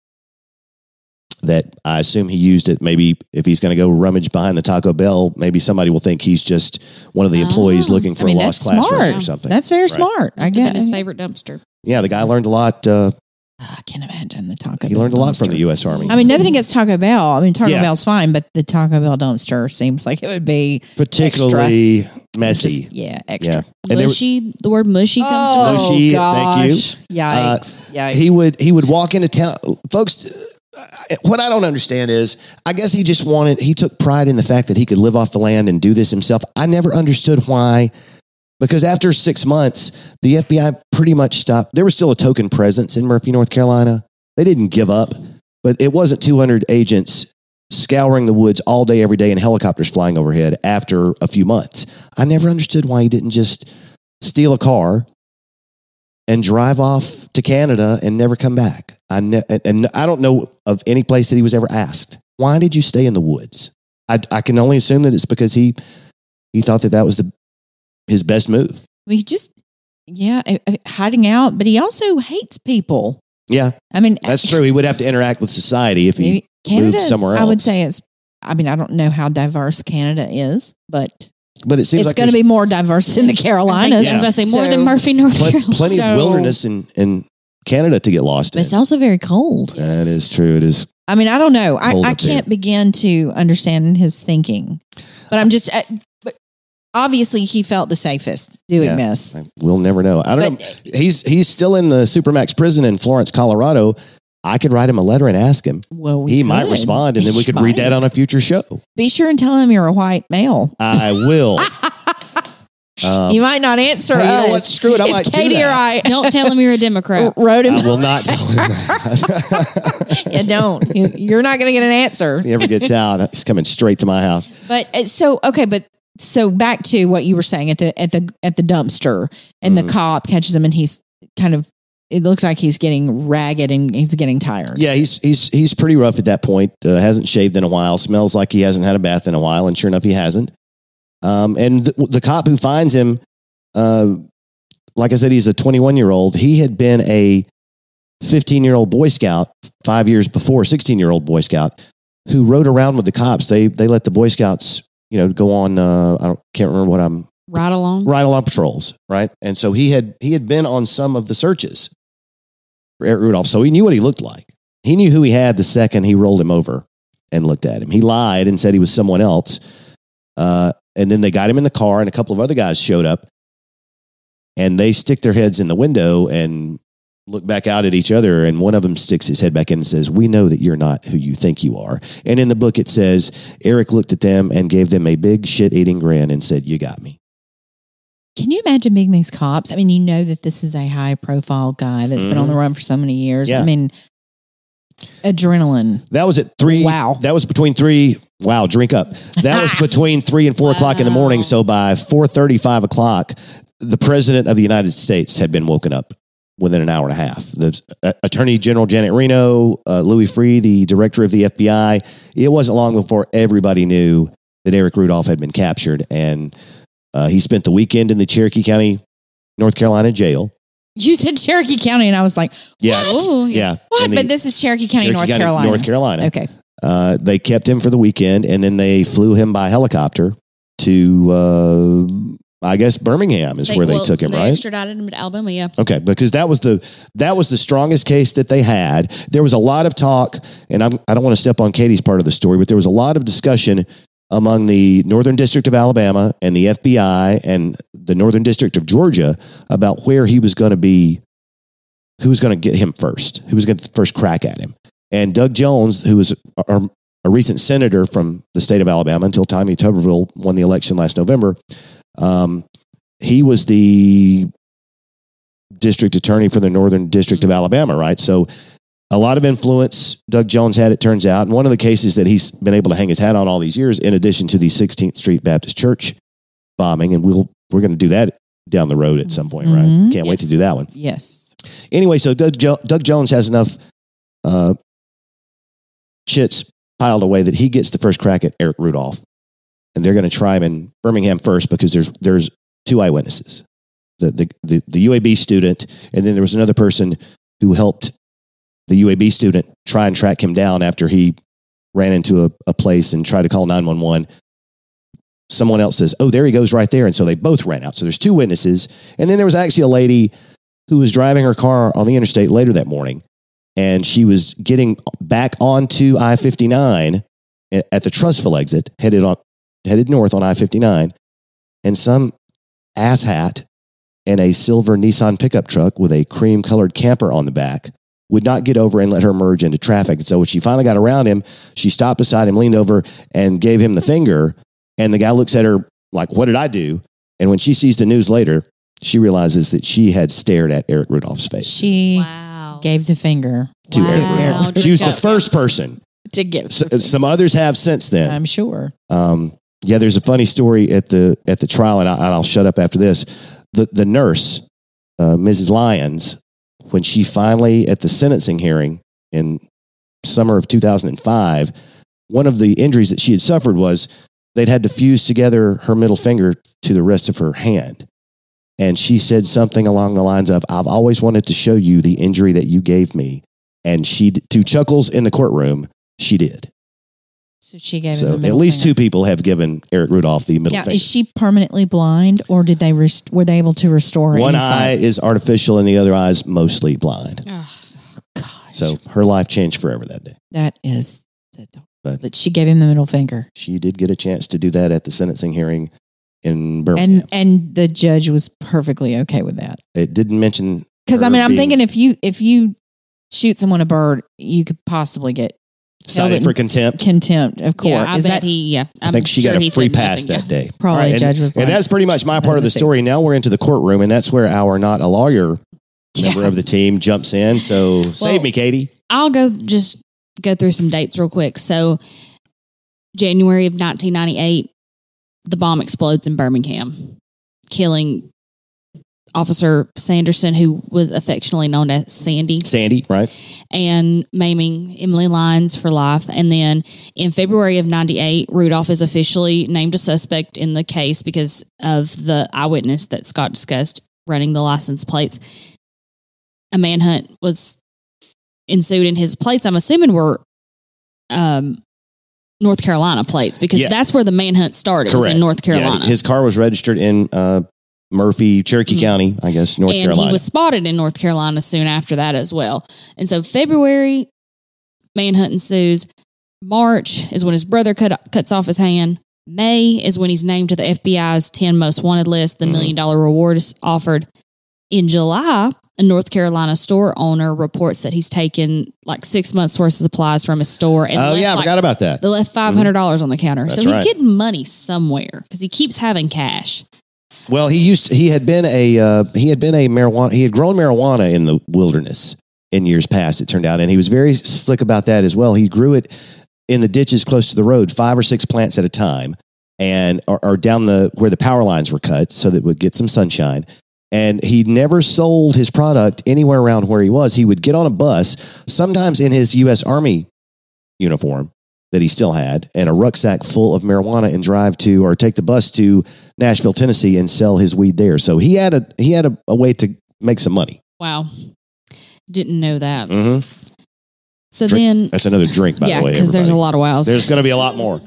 Speaker 2: that I assume he used it. Maybe if he's going to go rummage behind the Taco Bell, maybe somebody will think he's just one of the employees oh, looking for I mean, a lost classroom
Speaker 1: smart.
Speaker 2: or something.
Speaker 1: That's very right. smart.
Speaker 3: Must I get his favorite dumpster.
Speaker 2: Yeah, the guy learned a lot. Uh,
Speaker 1: I can't imagine the Taco
Speaker 2: He
Speaker 1: Bell
Speaker 2: learned a lot
Speaker 1: dumpster.
Speaker 2: from the U S Army.
Speaker 1: I mean, nothing against Taco Bell. I mean, Taco
Speaker 2: yeah.
Speaker 1: Bell's fine, but the Taco Bell dumpster seems like it would be
Speaker 2: particularly
Speaker 1: extra.
Speaker 2: messy.
Speaker 1: Just, yeah, extra.
Speaker 2: Yeah.
Speaker 3: Mushy. The word mushy comes
Speaker 1: oh,
Speaker 3: to mind.
Speaker 2: Mushy,
Speaker 1: gosh.
Speaker 2: thank you.
Speaker 1: Yikes. Uh, Yikes.
Speaker 2: He would he would walk into town, folks. What I don't understand is, I guess he just wanted, he took pride in the fact that he could live off the land and do this himself. I never understood why, because after six months, the F B I pretty much stopped. There was still a token presence in Murphy, North Carolina. They didn't give up, but it wasn't two hundred agents scouring the woods all day, every day, and helicopters flying overhead after a few months. I never understood why he didn't just steal a car and drive off to Canada and never come back. I ne- and I don't know of any place that he was ever asked, why did you stay in the woods? I, I can only assume that it's because he he thought that that was the his best move.
Speaker 1: We just, yeah, hiding out, but he also hates people.
Speaker 2: Yeah,
Speaker 1: I mean,
Speaker 2: that's true. He would have to interact with society if he
Speaker 1: Canada,
Speaker 2: moved somewhere else.
Speaker 1: I would say it's, I mean, I don't know how diverse Canada is, but
Speaker 2: But it seems
Speaker 1: it's
Speaker 2: like
Speaker 1: going to be more diverse in the Carolinas.
Speaker 3: Yeah. I was about to say more
Speaker 1: so,
Speaker 3: than Murphy, North
Speaker 2: pl-
Speaker 3: Carolina.
Speaker 2: plenty
Speaker 1: so,
Speaker 2: of wilderness in, in Canada to get lost
Speaker 1: but
Speaker 2: in.
Speaker 1: it's also very cold.
Speaker 2: That is true. It is.
Speaker 1: I mean, I don't know. I,
Speaker 2: Cold
Speaker 1: I
Speaker 2: up there.
Speaker 1: can't begin to understand his thinking, but I'm just, uh, but obviously he felt the safest doing
Speaker 2: Yeah.
Speaker 1: this.
Speaker 2: We'll never know. I don't
Speaker 1: But-
Speaker 2: know. He's he's still in the Supermax prison in Florence, Colorado. I could write him a letter and ask him.
Speaker 1: Well, we
Speaker 2: He might
Speaker 1: could.
Speaker 2: respond, and then we could read that on a future show.
Speaker 1: Be sure and tell him you're a white male.
Speaker 2: I will. um,
Speaker 1: He might not answer
Speaker 2: hey, you
Speaker 1: us.
Speaker 2: know what? Screw it. I
Speaker 1: If
Speaker 2: might do
Speaker 1: Katie
Speaker 2: that.
Speaker 1: or I
Speaker 3: Don't tell him you're a Democrat.
Speaker 1: wrote him.
Speaker 2: I will not tell him that.
Speaker 1: Yeah, don't. You- You're not going to get an answer.
Speaker 2: If he ever gets out, he's coming straight to my house.
Speaker 1: But uh, so okay, but so back to what you were saying at the at the at the dumpster, and
Speaker 2: Mhm.
Speaker 1: the cop catches him, and he's kind of. It looks like he's getting ragged and he's getting tired.
Speaker 2: Yeah, he's he's he's pretty rough at that point. Uh, hasn't shaved in a while. Smells like he hasn't had a bath in a while, and sure enough, he hasn't. Um, and the, the cop who finds him uh, like I said, he's a twenty-one year old. He had been a fifteen year old Boy Scout five years before, sixteen year old Boy Scout who rode around with the cops. They they let the Boy Scouts, you know, go on. Uh, I don't, can't remember what I'm
Speaker 3: Ride along.
Speaker 2: ride along patrols, right? And so he had he had been on some of the searches for Eric Rudolph, so he knew what he looked like. He knew who he had the second he rolled him over and looked at him. He lied and said he was someone else. Uh, and then they got him in the car, and a couple of other guys showed up, and they stick their heads in the window and look back out at each other. And one of them sticks his head back in and says, "We know that you're not who you think you are." And in the book, it says, Eric looked at them and gave them a big shit-eating grin and said, "You got me."
Speaker 1: Can you imagine being these cops? I mean, you know that this is a high profile guy that's mm-hmm. been on the run for so many years.
Speaker 2: Yeah.
Speaker 1: I mean, adrenaline.
Speaker 2: That was at three.
Speaker 1: Wow.
Speaker 2: That was between three. Wow. Drink up. That was between three and four wow. o'clock in the morning. So by four thirty, five o'clock, the president of the United States had been woken up within an hour and a half. The uh, Attorney General Janet Reno, uh, Louis Freeh, the director of the F B I. It wasn't long before everybody knew that Eric Rudolph had been captured, and Uh, he spent the weekend in the Cherokee County, North Carolina jail.
Speaker 1: You said Cherokee County, and I was like,
Speaker 2: yeah,
Speaker 1: what?
Speaker 3: Ooh,
Speaker 2: yeah.
Speaker 1: What?
Speaker 2: The,
Speaker 1: but this is Cherokee County,
Speaker 2: Cherokee
Speaker 1: North
Speaker 2: County,
Speaker 1: Carolina.
Speaker 2: North Carolina.
Speaker 1: Okay.
Speaker 2: Uh, they kept him for the weekend, and then they flew him by helicopter to, uh, I guess, Birmingham is
Speaker 3: They-
Speaker 2: where they
Speaker 3: well,
Speaker 2: took him,
Speaker 3: they
Speaker 2: right?
Speaker 3: extradited him to Alabama, yeah.
Speaker 2: Okay, because that was the that was the strongest case that they had. There was a lot of talk, and I'm, I don't want to step on Katie's part of the story, but there was a lot of discussion among the Northern District of Alabama and the F B I and the Northern District of Georgia about where he was going to be, who was going to get him first, who was going to get the first crack at him. And Doug Jones, who was a, a recent senator from the state of Alabama until Tommy Tuberville won the election last November, um, he was the district attorney for the Northern District of Alabama, right? So a lot of influence Doug Jones had, it turns out. And one of the cases that he's been able to hang his hat on all these years, in addition to the sixteenth Street Baptist Church bombing, and we'll, we're going to do that down the road at some point, right?
Speaker 1: Mhm.
Speaker 2: Can't wait to
Speaker 3: Yes.
Speaker 2: do that one.
Speaker 1: Yes.
Speaker 2: Anyway, so Doug, jo- Doug Jones has enough uh, chits piled away that he gets the first crack at Eric Rudolph. And they're going to try him in Birmingham first because there's there's two eyewitnesses. The, the, the, the U A B student, and then there was another person who helped the U A B student try and track him down after he ran into a, a place and tried to call nine one one. Someone else says, "Oh, there he goes right there." And so they both ran out. So there's two witnesses. And then there was actually a lady who was driving her car on the interstate later that morning, and she was getting back onto I fifty-nine at the Trussville exit, headed on headed north on I fifty-nine, and some asshat in a silver Nissan pickup truck with a cream-colored camper on the back would not get over and let her merge into traffic. And so when she finally got around him, she stopped beside him, leaned over, and gave him the finger. And the guy looks at her like, "What did I do?" And when she sees the news later, she realizes that she had stared at Eric Rudolph's face.
Speaker 1: She
Speaker 3: Wow.
Speaker 1: gave the finger
Speaker 2: to
Speaker 3: Wow.
Speaker 2: Eric Rudolph. She was the first person.
Speaker 1: to give.
Speaker 2: S- some others have since then.
Speaker 1: I'm sure.
Speaker 2: Um, yeah, there's a funny story at the at the trial, and, I, and I'll shut up after this. The the nurse, uh, Missus Lyons, when she finally at the sentencing hearing in summer of two thousand five, one of the injuries that she had suffered was they'd had to fuse together her middle finger to the rest of her hand. And she said something along the lines of, "I've always wanted to show you the injury that you gave me." And she, to chuckles in the courtroom, she did.
Speaker 1: So she gave him
Speaker 2: So
Speaker 1: the
Speaker 2: at
Speaker 1: middle
Speaker 2: least
Speaker 1: finger.
Speaker 2: two people have given Eric Rudolph the middle
Speaker 1: Now,
Speaker 2: finger.
Speaker 1: is she permanently blind, or did they rest- were they able to restore
Speaker 2: One
Speaker 1: any
Speaker 2: eye
Speaker 1: sight?
Speaker 2: is artificial and the other eye is mostly blind.
Speaker 3: Ugh.
Speaker 1: Gosh,
Speaker 2: So her life changed forever that day.
Speaker 1: that is.
Speaker 2: But-
Speaker 1: But she gave him the middle finger,
Speaker 2: She did get a chance to do that at the sentencing hearing in Birmingham.
Speaker 1: and and the judge was perfectly okay with that.
Speaker 2: It didn't mention
Speaker 1: Because I
Speaker 2: her
Speaker 1: mean, I'm
Speaker 2: being
Speaker 1: thinking if you if you shoot someone a bird, you could possibly get
Speaker 2: cited
Speaker 1: in-
Speaker 2: for contempt.
Speaker 1: contempt of court.
Speaker 3: Yeah, I
Speaker 1: is
Speaker 3: bet
Speaker 1: that
Speaker 3: he, yeah.
Speaker 2: I think she got a free pass that day.
Speaker 1: probably
Speaker 2: Right,
Speaker 1: a judge
Speaker 2: and,
Speaker 1: was like,
Speaker 2: and that's pretty much my part of the
Speaker 1: Let's see.
Speaker 2: story. Now we're into the courtroom, and that's where our not a lawyer member of the team jumps in. So save me, Katie.
Speaker 3: I'll go just go through some dates real quick. So, January of nineteen ninety-eight, the bomb explodes in Birmingham, killing Officer Sanderson, who was affectionately known as Sandy,
Speaker 2: Sandy, right?
Speaker 3: and maiming Emily Lyons for life. And then in February of ninety-eight, Rudolph is officially named a suspect in the case because of the eyewitness that Scott discussed running the license plates. A manhunt was ensued, and his plates, I'm assuming, were um, North Carolina plates because
Speaker 2: Yeah.
Speaker 3: that's where the manhunt started. Correct. Was in North Carolina.
Speaker 2: Yeah, his car was registered in uh, Murphy, Cherokee mm-hmm. County, I guess, North
Speaker 3: and
Speaker 2: Carolina.
Speaker 3: He was spotted in North Carolina soon after that as well. And so February, manhunt ensues. March is when his brother cut, cuts off his hand. May is when he's named to the F B I's ten most wanted list. The mm-hmm. million dollar reward is offered. In July, a North Carolina store owner reports that he's taken like six months worth of supplies from his store. And
Speaker 2: oh,
Speaker 3: left,
Speaker 2: yeah, I
Speaker 3: like,
Speaker 2: forgot about that.
Speaker 3: They left five hundred dollars mm-hmm. on the counter.
Speaker 2: That's
Speaker 3: so he's
Speaker 2: right.
Speaker 3: getting money somewhere because he keeps having cash.
Speaker 2: Well, he used to, he had been a uh, he had been a marijuana he had grown marijuana in the wilderness in years past, it turned out, and he was very slick about that as well. He grew it in the ditches close to the road, five or six plants at a time, and or, or down the where the power lines were cut, so that it would get some sunshine. And he never sold his product anywhere around where he was. He would get on a bus, sometimes in his U S Army uniform that he still had, and a rucksack full of marijuana, and drive to or take the bus to Nashville, Tennessee, and sell his weed there. So he had a he had a, a way to make some money.
Speaker 3: Wow, didn't know that.
Speaker 2: Mm-hmm.
Speaker 3: So
Speaker 2: drink.
Speaker 3: then,
Speaker 2: that's another drink, by
Speaker 3: yeah,
Speaker 2: the way.
Speaker 3: because there's a lot of wows.
Speaker 2: There's going to be a lot more.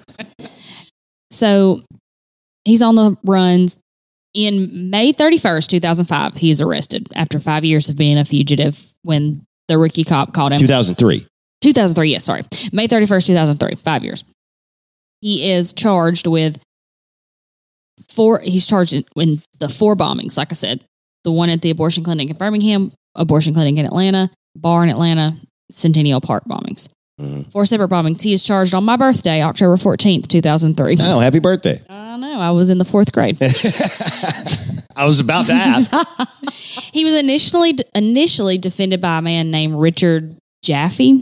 Speaker 3: So he's on the runs. In May thirty-first, two thousand five, he is arrested after five years of being a fugitive when the rookie cop caught him.
Speaker 2: two thousand three.
Speaker 3: two thousand three, yes, sorry. May thirty-first, two thousand three, five years. He is charged with four, he's charged in, in the four bombings, like I said. The one at the abortion clinic in Birmingham, abortion clinic in Atlanta, bar in Atlanta, Centennial Park bombings. Mm-hmm. Four separate bombings. He is charged on my birthday, October fourteenth, two thousand three.
Speaker 2: Oh, happy birthday.
Speaker 3: I know. I was in the fourth grade.
Speaker 2: I was about to ask.
Speaker 3: He was initially initially defended by a man named Richard Jaffe.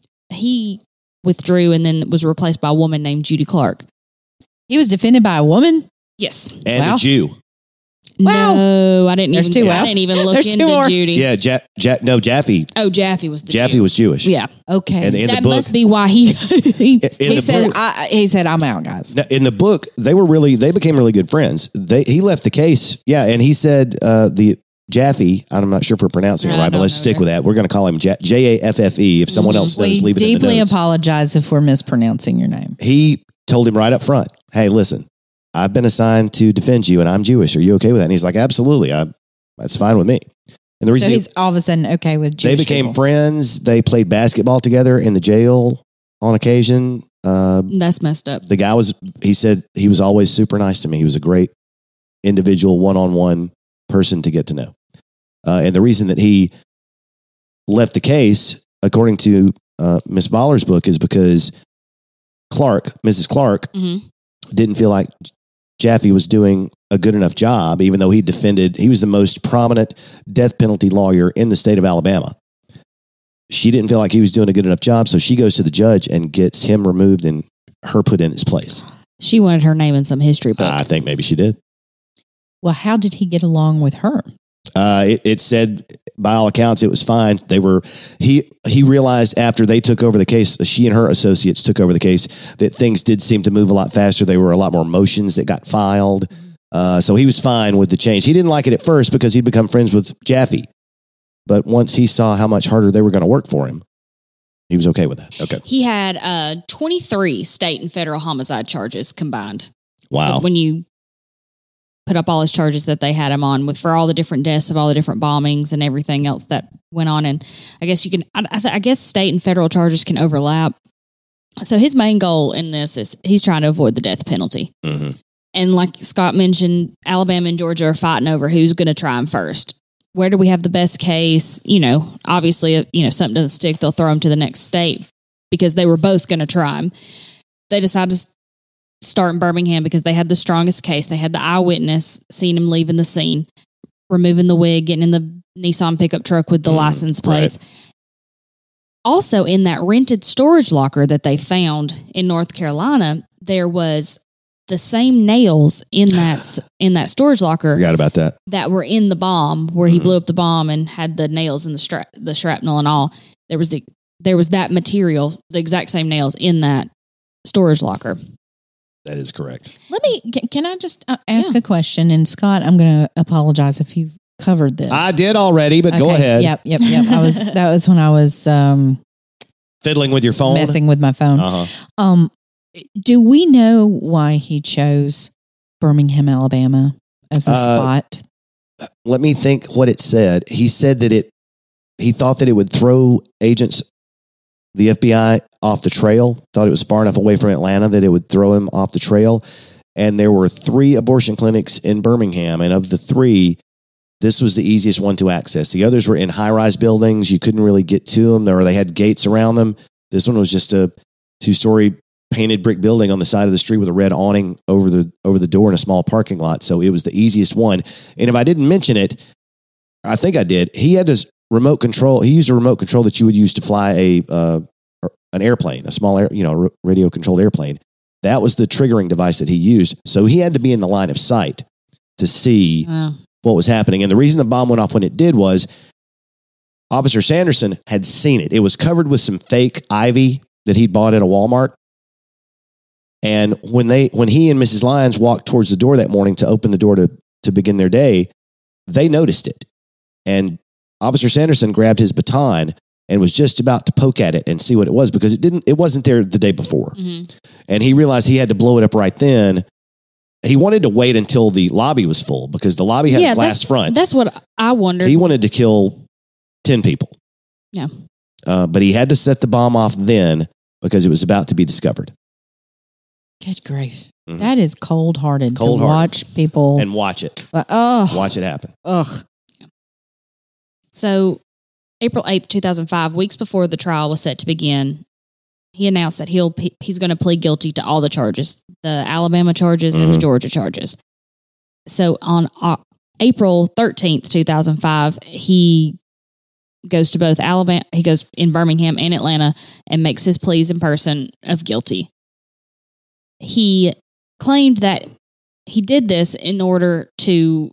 Speaker 3: He withdrew and then was replaced by a woman named Judy Clark.
Speaker 1: He was defended by a woman?
Speaker 3: Yes.
Speaker 2: And
Speaker 1: wow.
Speaker 2: a Jew.
Speaker 3: Wow. No, I didn't
Speaker 1: There's
Speaker 3: even
Speaker 1: two
Speaker 3: I didn't even look
Speaker 1: There's
Speaker 3: into Judy.
Speaker 2: Yeah, ja- ja- no, Jaffe.
Speaker 3: Oh, Jaffe was the
Speaker 2: Jaffe
Speaker 3: Jew.
Speaker 2: was Jewish.
Speaker 3: Yeah.
Speaker 1: Okay.
Speaker 2: And in
Speaker 3: that
Speaker 2: the book,
Speaker 3: must be why he he,
Speaker 2: in
Speaker 1: he
Speaker 2: the
Speaker 1: said
Speaker 2: book,
Speaker 1: I, he said I'm out, guys.
Speaker 2: in the book, they were really they became really good friends. They he left the case. Yeah, and he said uh, the Jaffe, I'm not sure if we're pronouncing it
Speaker 1: I
Speaker 2: right, but
Speaker 1: don't
Speaker 2: let's
Speaker 1: know
Speaker 2: stick
Speaker 1: either.
Speaker 2: with that. We're going to call him J A F F E. If someone else knows,
Speaker 1: We
Speaker 2: leave it in the
Speaker 1: deeply
Speaker 2: notes.
Speaker 1: apologize if we're mispronouncing your name.
Speaker 2: He told him right up front, hey, listen, I've been assigned to defend you and I'm Jewish. Are you okay with that? And he's like, absolutely. I, that's fine with me. And the reason
Speaker 1: So
Speaker 2: he-
Speaker 1: he's all of a sudden okay with Jewish
Speaker 2: they became
Speaker 1: people.
Speaker 2: friends. They played basketball together in the jail on occasion. Uh,
Speaker 3: That's messed up.
Speaker 2: the guy was, he said he was always super nice to me. He was a great individual, one-on-one person to get to know. Uh, and the reason that he left the case, according to uh, Miss Voller's book, is because Clark, Missus Clark,
Speaker 3: Mm-hmm.
Speaker 2: didn't feel like Jaffe was doing a good enough job, even though he defended, he was the most prominent death penalty lawyer in the state of Alabama. She didn't feel like he was doing a good enough job, so she goes to the judge and gets him removed and her put in his place.
Speaker 3: She wanted her name in some history book.
Speaker 2: I think maybe she did.
Speaker 1: Well, how did he get along with her?
Speaker 2: Uh, it, it said, by all accounts, it was fine. They were he he realized after they took over the case, she and her associates took over the case, that things did seem to move a lot faster. There were a lot more motions that got filed. Uh, so he was fine with the change. He didn't like it at first because he'd become friends with Jaffe. But once he saw how much harder they were going to work for him, he was okay with that. Okay.
Speaker 3: He had uh, twenty-three state and federal homicide charges combined.
Speaker 2: Wow.
Speaker 3: When you put up all his charges that they had him on with for all the different deaths of all the different bombings and everything else that went on. And I guess you can, I, I, th- I guess state and federal charges can overlap. So his main goal in this is he's trying to avoid the death penalty.
Speaker 2: Mm-hmm.
Speaker 3: And like Scott mentioned, Alabama and Georgia are fighting over who's going to try him first. Where do we have the best case? You know, obviously, if, you know, something doesn't stick, they'll throw him to the next state because they were both going to try him. They decided to start in Birmingham because they had the strongest case. They had the eyewitness seeing him leaving the scene, removing the wig, getting in the Nissan pickup truck with the mm, license plates. Right. Also, in that rented storage locker that they found in North Carolina, there was the same nails in that in that storage locker.
Speaker 2: Forgot about that. That
Speaker 3: were in the bomb where he mm-hmm. blew up the bomb and had the nails and the stra- the shrapnel and all. There was the there was that material, the exact same nails in that storage locker.
Speaker 2: That is correct.
Speaker 1: Let me, can I just ask yeah. a question? And Scott, I'm going to apologize if you've covered this.
Speaker 2: I did already, but go
Speaker 1: Okay,
Speaker 2: ahead.
Speaker 1: Yep, yep, yep. I was that was when I was um,
Speaker 2: Fiddling with your phone.
Speaker 1: messing with my phone.
Speaker 2: Uh-huh.
Speaker 1: Um, do we know why he chose Birmingham, Alabama as a
Speaker 2: Uh,
Speaker 1: spot?
Speaker 2: Let me think what it said. He said that it, he thought that it would throw agents, the F B I, off the trail. Thought it was far enough away from Atlanta that it would throw him off the trail. And there were three abortion clinics in Birmingham. And of the three, this was the easiest one to access. The others were in high-rise buildings. You couldn't really get to them, or they had gates around them. This one was just a two-story painted brick building on the side of the street with a red awning over the over the door in a small parking lot. So it was the easiest one. And if I didn't mention it, I think I did. He had this remote control. He used a remote control that you would use to fly a uh, an airplane, a small air, you know, radio controlled airplane. That was the triggering device that he used. So he had to be in the line of sight to see
Speaker 3: Wow.
Speaker 2: what was happening. And the reason the bomb went off when it did was Officer Sanderson had seen it. It was covered with some fake ivy that he'd bought at a Walmart. And when they, when he and Missus Lyons walked towards the door that morning to open the door to, to begin their day, they noticed it. And Officer Sanderson grabbed his baton and was just about to poke at it and see what it was, because it didn't, it wasn't there the day before.
Speaker 3: Mm-hmm.
Speaker 2: And he realized he had to blow it up right then. He wanted to wait until the lobby was full, because the lobby had a glass
Speaker 3: that's,
Speaker 2: front.
Speaker 3: That's what I wondered.
Speaker 2: He wanted to kill ten people.
Speaker 3: Yeah.
Speaker 2: Uh, but he had to set the bomb off then because it was about to be discovered.
Speaker 1: Good grief.
Speaker 2: Mhm.
Speaker 1: That is cold hearted to
Speaker 2: Cold-hearted.
Speaker 1: watch people.
Speaker 2: And watch it.
Speaker 1: Uh, oh,
Speaker 2: Watch it happen.
Speaker 1: ugh.
Speaker 3: So, April eighth, two thousand five, weeks before the trial was set to begin, he announced that he'll he's going to plead guilty to all the charges, the Alabama charges and the
Speaker 2: Mhm.
Speaker 3: Georgia charges. So, on uh, April thirteenth, two thousand five, he goes to both Alabama, he goes in Birmingham and Atlanta and makes his pleas in person of guilty. He claimed that he did this in order to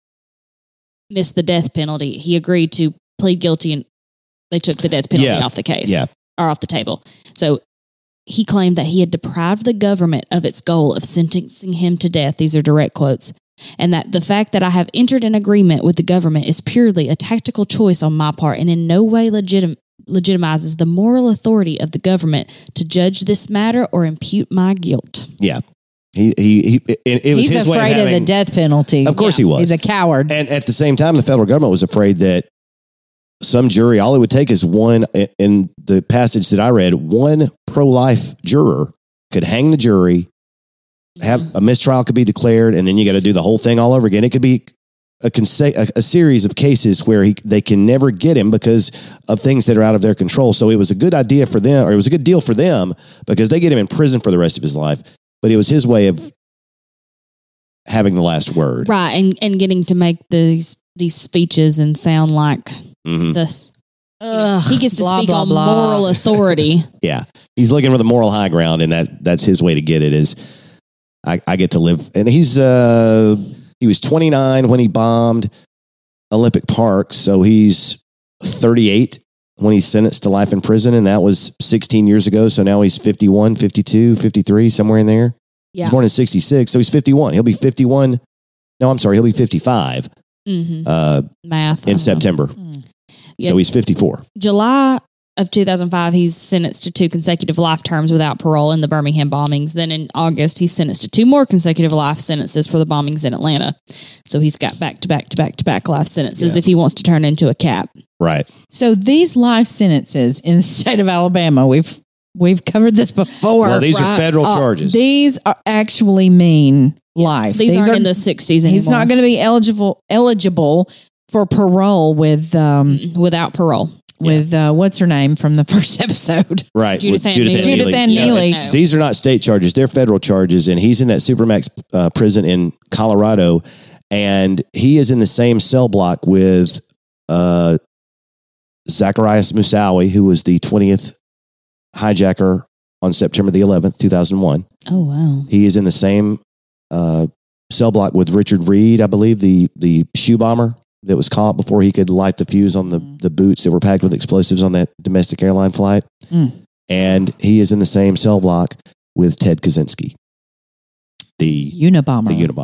Speaker 3: miss the death penalty. He agreed to plead guilty and they took the death penalty
Speaker 2: Yeah.
Speaker 3: off the case
Speaker 2: Yeah.
Speaker 3: or off the table. So he claimed that he had deprived the government of its goal of sentencing him to death. These are direct quotes. And that the fact that I have entered an agreement with the government is purely a tactical choice on my part and in no way legitim- legitimizes the moral authority of the government to judge this matter or impute my guilt.
Speaker 2: Yeah. He, he, he it, it was
Speaker 1: He's
Speaker 2: his way of
Speaker 1: afraid of,
Speaker 2: having,
Speaker 1: the death penalty.
Speaker 2: Of course
Speaker 3: Yeah.
Speaker 2: he was.
Speaker 1: He's a coward.
Speaker 2: And at the same time, the federal government was afraid that some jury, all it would take is one, in the passage that I read, one pro-life juror could hang the jury, have a mistrial could be declared, and then you got to do the whole thing all over again. It could be a, conse- a, a series of cases where he, they can never get him because of things that are out of their control. So it was a good idea for them, or it was a good deal for them, because they get him in prison for the rest of his life. But it was his way of having the last word.
Speaker 3: Right. And, and getting to make these, these speeches and sound like
Speaker 2: Mhm.
Speaker 3: this.
Speaker 1: Ugh,
Speaker 3: He gets to
Speaker 1: blah,
Speaker 3: speak
Speaker 1: blah,
Speaker 3: on
Speaker 1: blah.
Speaker 3: moral authority.
Speaker 2: Yeah. He's looking for the moral high ground, and that that's his way to get it is I, I get to live. And he's, uh, he was twenty-nine when he bombed Olympic Park. So he's thirty-eight when he's sentenced to life in prison. And that was sixteen years ago. So now he's fifty-one, fifty-two, fifty-three, somewhere in there.
Speaker 3: Yeah.
Speaker 2: He's born in sixty-six. So he's fifty-one. He'll be fifty-one. No, I'm sorry. He'll be fifty-five
Speaker 3: Mm-hmm.
Speaker 2: uh,
Speaker 3: Math.
Speaker 2: in
Speaker 3: uh-huh.
Speaker 2: September.
Speaker 3: Yeah.
Speaker 2: So he's fifty-four.
Speaker 3: July of two thousand five, he's sentenced to two consecutive life terms without parole in the Birmingham bombings. Then in August, he's sentenced to two more consecutive life sentences for the bombings in Atlanta. So he's got back to back to back to back life sentences
Speaker 2: Yeah.
Speaker 3: if he wants to turn into a cap.
Speaker 2: Right.
Speaker 1: So these life sentences in the state of Alabama, we've we've covered this before.
Speaker 2: Well, these are
Speaker 3: right.
Speaker 2: federal
Speaker 1: Uh,
Speaker 2: charges.
Speaker 1: These are actually mean life.
Speaker 3: These, aren't
Speaker 1: are,
Speaker 3: in the sixties anymore.
Speaker 1: He's not going to be eligible eligible for parole with um
Speaker 3: without parole.
Speaker 1: with uh, what's her name from the first episode.
Speaker 2: Right.
Speaker 3: Judith
Speaker 2: with
Speaker 3: Ann Neely.
Speaker 1: Judith Ann
Speaker 2: Yeah.
Speaker 1: Neely.
Speaker 3: No.
Speaker 2: These are not state charges. They're federal charges. And he's in that Supermax uh, prison in Colorado. And he is in the same cell block with uh, Zacharias Moussaoui, who was the twentieth hijacker on September the eleventh, two thousand one.
Speaker 3: Oh, wow.
Speaker 2: He is in the same uh, cell block with Richard Reed, I believe, the, the shoe bomber that was caught before he could light the fuse on the, the boots that were packed with explosives on that domestic airline flight.
Speaker 1: Mm.
Speaker 2: And he is in the same cell block with Ted Kaczynski, the
Speaker 1: Unabomber.
Speaker 2: the Unabomber.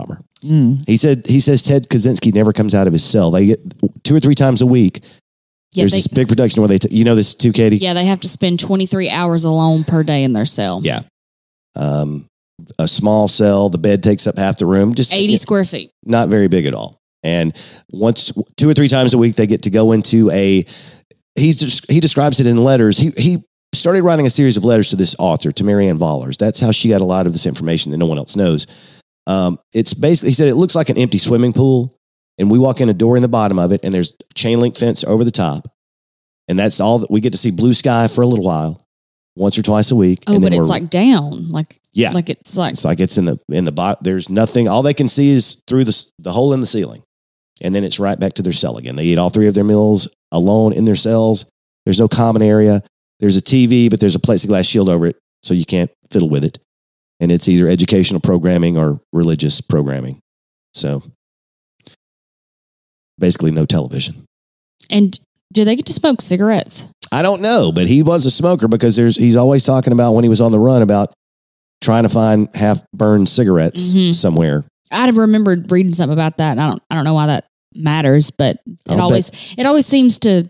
Speaker 1: Mm.
Speaker 2: He said he says Ted Kaczynski never comes out of his cell. They get two or three times a week.
Speaker 3: Yeah,
Speaker 2: There's
Speaker 3: they,
Speaker 2: this big production where they, t- you know, this too, Katie.
Speaker 3: yeah, they have to spend twenty-three hours alone per day in their cell.
Speaker 2: Yeah. Um, a small cell. The bed takes up half the room. Just
Speaker 3: eighty
Speaker 2: you know,
Speaker 3: square feet.
Speaker 2: not very big at all. And once, two or three times a week, they get to go into a. He's just, he describes it in letters. He he started writing a series of letters to this author, to Marianne Vollers. That's how she got a lot of this information that no one else knows. Um, it's basically, he said, it looks like an empty swimming pool, and we walk in a door in the bottom of it, and there's chain link fence over the top, and that's all that we get to see. Blue sky for a little while, once or twice a week.
Speaker 3: Oh,
Speaker 2: and
Speaker 3: but
Speaker 2: then
Speaker 3: it's
Speaker 2: we're-
Speaker 3: like down, like
Speaker 2: yeah,
Speaker 3: like it's like
Speaker 2: it's like it's in the in the bot. There's nothing. All they can see is through the the hole in the ceiling, and then it's right back to their cell again. They eat all three of their meals alone in their cells. There's no common area. There's a T V, but there's a plexiglass shield over it, so you can't fiddle with it. And it's either educational programming or religious programming. So basically, no television.
Speaker 3: And do they get to smoke cigarettes?
Speaker 2: I don't know, but he was a smoker because there's he's always talking about when he was on the run about trying to find half burned cigarettes
Speaker 3: Mhm.
Speaker 2: somewhere.
Speaker 3: I remembered reading something about that, and I don't I don't know why that matters, but it
Speaker 2: I'll
Speaker 3: always it always seems to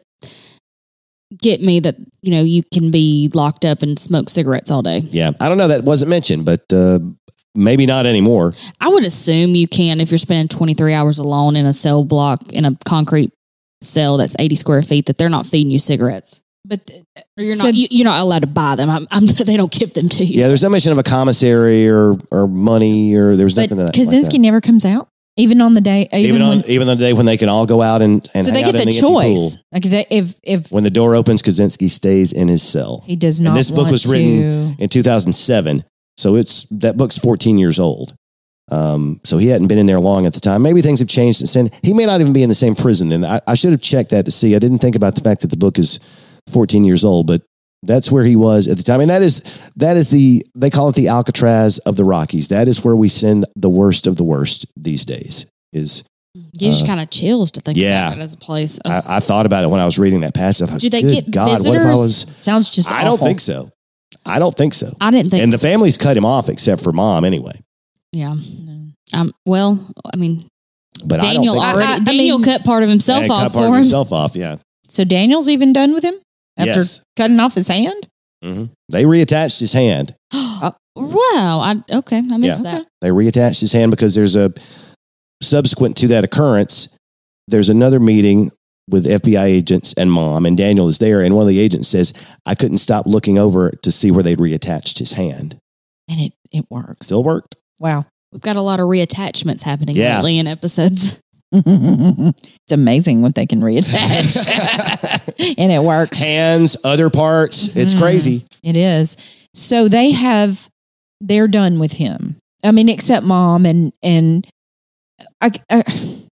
Speaker 3: get me that you know you can be locked up and smoke cigarettes all day.
Speaker 2: Yeah, I don't know. That wasn't mentioned, but uh, maybe not anymore.
Speaker 3: I would assume you can if you're spending twenty-three hours alone in a cell block in a concrete cell that's eighty square feet that they're not feeding you cigarettes.
Speaker 1: But
Speaker 3: Or you're
Speaker 1: So-
Speaker 3: not you, you're not allowed to buy them. I'm, I'm, they don't give them to you.
Speaker 2: Yeah, there's no mention of a commissary or or money or there was
Speaker 1: but
Speaker 2: nothing of that.
Speaker 1: Kaczynski
Speaker 2: like that.
Speaker 1: never comes out, even on the day. Even,
Speaker 2: Even on
Speaker 1: when,
Speaker 2: even on the day when they can all go out and, and
Speaker 1: so
Speaker 2: hang
Speaker 1: they
Speaker 2: out
Speaker 1: get
Speaker 2: in
Speaker 1: the
Speaker 2: the empty pool.
Speaker 1: choice. Like if they, if if
Speaker 2: When the door opens, Kaczynski stays in his cell.
Speaker 1: he does
Speaker 2: And
Speaker 1: not.
Speaker 2: this book
Speaker 1: want
Speaker 2: was written
Speaker 1: to-
Speaker 2: in two thousand seven, so it's that book's fourteen years old. Um, so he hadn't been in there long at the time. Maybe things have changed since then. He may not even be in the same prison then. I, I should have checked that to see. I didn't think about the fact that the book is fourteen years old, but that's where he was at the time. And that is that is the they call it the Alcatraz of the Rockies. That is where we send the worst of the worst these days. Is
Speaker 3: Gives you
Speaker 2: uh,
Speaker 3: kind of chills to think
Speaker 2: yeah.
Speaker 3: about it as a place.
Speaker 2: I, I thought about it when I was reading that passage. I thought,
Speaker 3: Do they
Speaker 2: good
Speaker 3: get
Speaker 2: God, what if I
Speaker 3: visitors?
Speaker 2: was?
Speaker 1: sounds just.
Speaker 2: I don't
Speaker 1: awful.
Speaker 2: think so. I don't think so.
Speaker 3: I didn't think
Speaker 2: And the
Speaker 3: so.
Speaker 2: family's cut him off except for mom anyway.
Speaker 3: Yeah.
Speaker 1: No.
Speaker 3: Um, well, I mean,
Speaker 2: But
Speaker 3: Daniel
Speaker 2: I don't think so.
Speaker 3: already
Speaker 1: I- I
Speaker 3: Daniel
Speaker 1: mean-
Speaker 3: cut part of himself
Speaker 2: And
Speaker 3: off
Speaker 2: cut part
Speaker 3: for
Speaker 2: of
Speaker 3: him.
Speaker 2: himself off. Yeah.
Speaker 1: So Daniel's even done with him after
Speaker 2: Yes.
Speaker 1: cutting off his hand.
Speaker 2: hmm They reattached his hand.
Speaker 3: Wow. I okay. I missed
Speaker 2: Yeah.
Speaker 3: that.
Speaker 2: They reattached his hand because there's a subsequent to that occurrence. There's another meeting with F B I agents and mom, and Daniel is there. And one of the agents says, "I couldn't stop looking over to see where they'd reattached his hand.
Speaker 1: And it, it works.
Speaker 2: Still worked."
Speaker 1: Wow.
Speaker 3: We've got a lot of reattachments happening
Speaker 2: Yeah.
Speaker 3: lately in episodes.
Speaker 1: It's amazing what they can reattach. And it works.
Speaker 2: Hands, other parts. It's
Speaker 1: Mhm.
Speaker 2: crazy.
Speaker 1: It is. So they have, they're done with him. I mean, except mom and, and I, I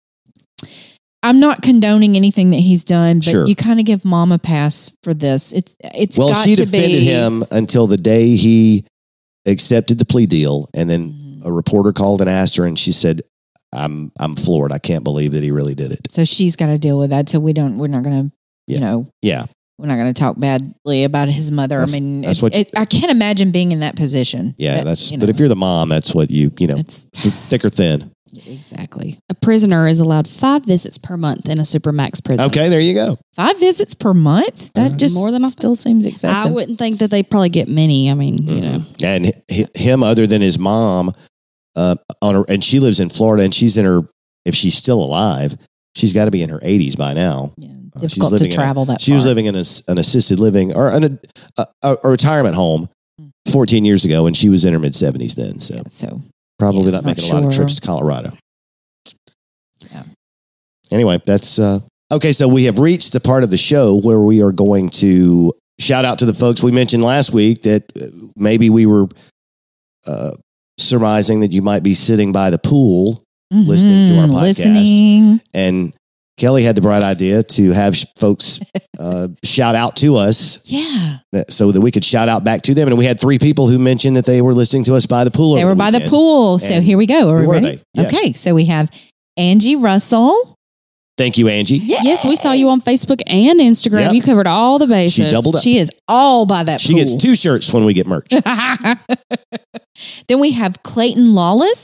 Speaker 1: I'm not condoning anything that he's done, but
Speaker 2: Sure.
Speaker 1: you kind of give mom a pass for this. It's, it's
Speaker 2: Well,
Speaker 1: got
Speaker 2: she
Speaker 1: to
Speaker 2: defended
Speaker 1: be,
Speaker 2: him until the day he accepted the plea deal, and then
Speaker 1: Mhm.
Speaker 2: a reporter called and asked her, and she said, "I'm I'm floored. I can't believe that he really did it."
Speaker 1: So she's got to deal with that. So we don't, we're not going to,
Speaker 2: Yeah.
Speaker 1: you know,
Speaker 2: Yeah,
Speaker 1: we're not going to talk badly about his mother.
Speaker 2: That's-
Speaker 1: I mean,
Speaker 2: that's
Speaker 1: it's-
Speaker 2: what-
Speaker 1: it, I can't imagine being in that position.
Speaker 2: yeah.
Speaker 1: But,
Speaker 2: that's.
Speaker 1: you
Speaker 2: But
Speaker 1: know,
Speaker 2: if you're the mom, that's what you you know,
Speaker 1: it's
Speaker 2: thick or thin.
Speaker 1: exactly
Speaker 3: A prisoner is allowed five visits per month in a supermax prison.
Speaker 2: Okay, there you go.
Speaker 1: five visits per month. That
Speaker 2: Uh,
Speaker 1: just
Speaker 3: More than I
Speaker 1: still seems
Speaker 3: I
Speaker 1: excessive.
Speaker 3: wouldn't think that they probably get many. I mean, you know,
Speaker 2: Mhm. And hi- him, other than his mom, uh, on her, and she lives in Florida, and she's in her. If she's still alive, she's got to be in her eighties by now.
Speaker 1: Yeah,
Speaker 2: Uh, she's
Speaker 1: difficult to
Speaker 2: living in a-
Speaker 1: travel that
Speaker 2: She
Speaker 1: far.
Speaker 2: was living in a, an assisted living or an, a, a, a retirement home fourteen years ago, and she was in her mid seventies then. So
Speaker 1: Yeah, so
Speaker 2: probably
Speaker 1: Yeah,
Speaker 2: not
Speaker 1: not
Speaker 2: making a lot of
Speaker 1: sure.
Speaker 2: trips to Colorado.
Speaker 1: Yeah.
Speaker 2: Anyway, that's uh, okay. So we have reached the part of the show where we are going to shout out to the folks we mentioned last week that uh, maybe we were uh, surmising that you might be sitting by the pool listening to our
Speaker 1: Mhm,
Speaker 2: podcast.
Speaker 1: listening.
Speaker 2: and Kelly had the bright idea to have sh- folks uh, shout out to us
Speaker 1: Yeah,
Speaker 2: that, so that we could shout out back to them. And we had three people who mentioned that they were listening to us by the pool.
Speaker 1: they
Speaker 2: over
Speaker 1: were by the
Speaker 2: weekend.
Speaker 1: pool. So
Speaker 2: And
Speaker 1: here we go. Are
Speaker 2: who
Speaker 1: we
Speaker 2: were
Speaker 1: ready?
Speaker 2: they? Yes.
Speaker 1: Okay, so we have Angie Russell.
Speaker 2: Thank you, Angie.
Speaker 3: yes, we saw you on Facebook and Instagram.
Speaker 2: Yep.
Speaker 3: You covered all the bases.
Speaker 2: She doubled up.
Speaker 1: She is all by that
Speaker 2: She
Speaker 1: pool.
Speaker 2: gets two shirts when we get merch.
Speaker 1: Then we have Clayton Lawless.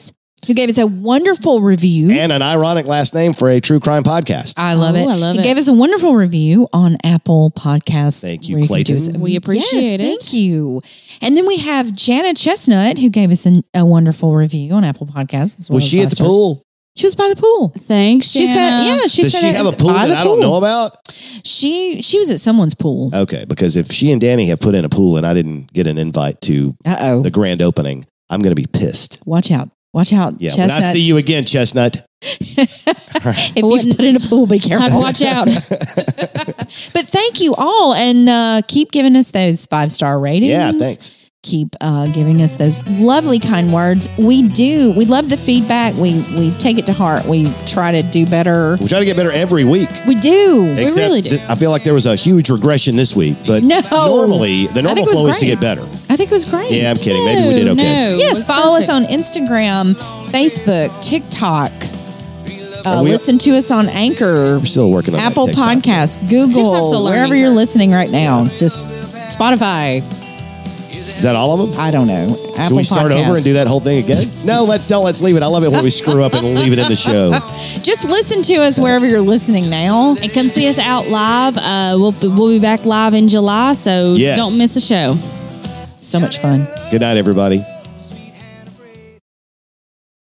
Speaker 1: who gave us a wonderful review.
Speaker 2: And an ironic last name for a true crime podcast.
Speaker 1: I love
Speaker 3: Oh,
Speaker 1: it.
Speaker 3: I love
Speaker 1: he
Speaker 3: it.
Speaker 1: gave us a wonderful review on Apple Podcasts.
Speaker 2: Thank you,
Speaker 1: where can
Speaker 2: Clayton.
Speaker 1: do so-
Speaker 3: We appreciate
Speaker 1: Yes,
Speaker 3: it.
Speaker 1: Thank you. And then we have Janet Chestnut, who gave us an, a wonderful review on Apple Podcasts. as well
Speaker 2: Was
Speaker 1: as
Speaker 2: she at
Speaker 1: five
Speaker 2: the
Speaker 1: stars.
Speaker 2: pool?
Speaker 1: She was by the pool.
Speaker 3: Thanks,
Speaker 1: She said,
Speaker 3: Jana.
Speaker 1: "Yeah." She
Speaker 2: Does
Speaker 1: said,
Speaker 2: she have a pool
Speaker 1: by
Speaker 2: that
Speaker 1: the
Speaker 2: I don't
Speaker 1: pool.
Speaker 2: know about?
Speaker 1: She she was at someone's pool.
Speaker 2: Okay, because if she and Danny have put in a pool and I didn't get an invite to
Speaker 1: Uh oh.
Speaker 2: the grand opening, I'm going to be pissed.
Speaker 1: Watch out. Watch out,
Speaker 2: Yeah,
Speaker 1: Chestnut.
Speaker 2: when I see you again, Chestnut.
Speaker 1: if you
Speaker 3: wouldn't-
Speaker 1: put in a pool, be careful.
Speaker 3: Watch out.
Speaker 1: But thank you all, and uh, keep giving us those five star ratings.
Speaker 2: Yeah, thanks.
Speaker 1: Keep uh, giving us those lovely, kind words. We do. We love the feedback. We we take it to heart. We try to do better.
Speaker 2: We try to get better every week.
Speaker 1: We do.
Speaker 2: Except
Speaker 3: really do.
Speaker 2: th- I feel like there was a huge regression this week, but
Speaker 1: No.
Speaker 2: normally the
Speaker 1: I
Speaker 2: normal
Speaker 1: think it was
Speaker 2: flow is to
Speaker 1: great.
Speaker 2: get better.
Speaker 1: I think it was great.
Speaker 2: Yeah, I'm kidding. Maybe we did okay.
Speaker 3: No, it
Speaker 1: Yes,
Speaker 3: was
Speaker 1: follow us
Speaker 3: perfect.
Speaker 1: on Instagram, Facebook, TikTok. Uh,
Speaker 2: Are we-
Speaker 1: listen to us on Anchor,
Speaker 2: We're still working on that
Speaker 1: Apple
Speaker 2: TikTok.
Speaker 1: Podcasts,
Speaker 3: TikTok's
Speaker 1: Google,
Speaker 3: a learning
Speaker 1: wherever you're
Speaker 3: curve.
Speaker 1: listening right now. Just Spotify.
Speaker 2: Is that all of them?
Speaker 1: I don't know. Apple
Speaker 2: Should we start
Speaker 1: Podcasts.
Speaker 2: over and do that whole thing again? No, let's don't. Let's leave it. I love it when we screw up and leave it in the show.
Speaker 1: Just listen to us wherever you're listening now.
Speaker 3: And come see us out live. Uh, we'll we'll be back live in July, so
Speaker 2: Yes.
Speaker 3: don't miss a show.
Speaker 1: So much fun.
Speaker 2: Good night, everybody.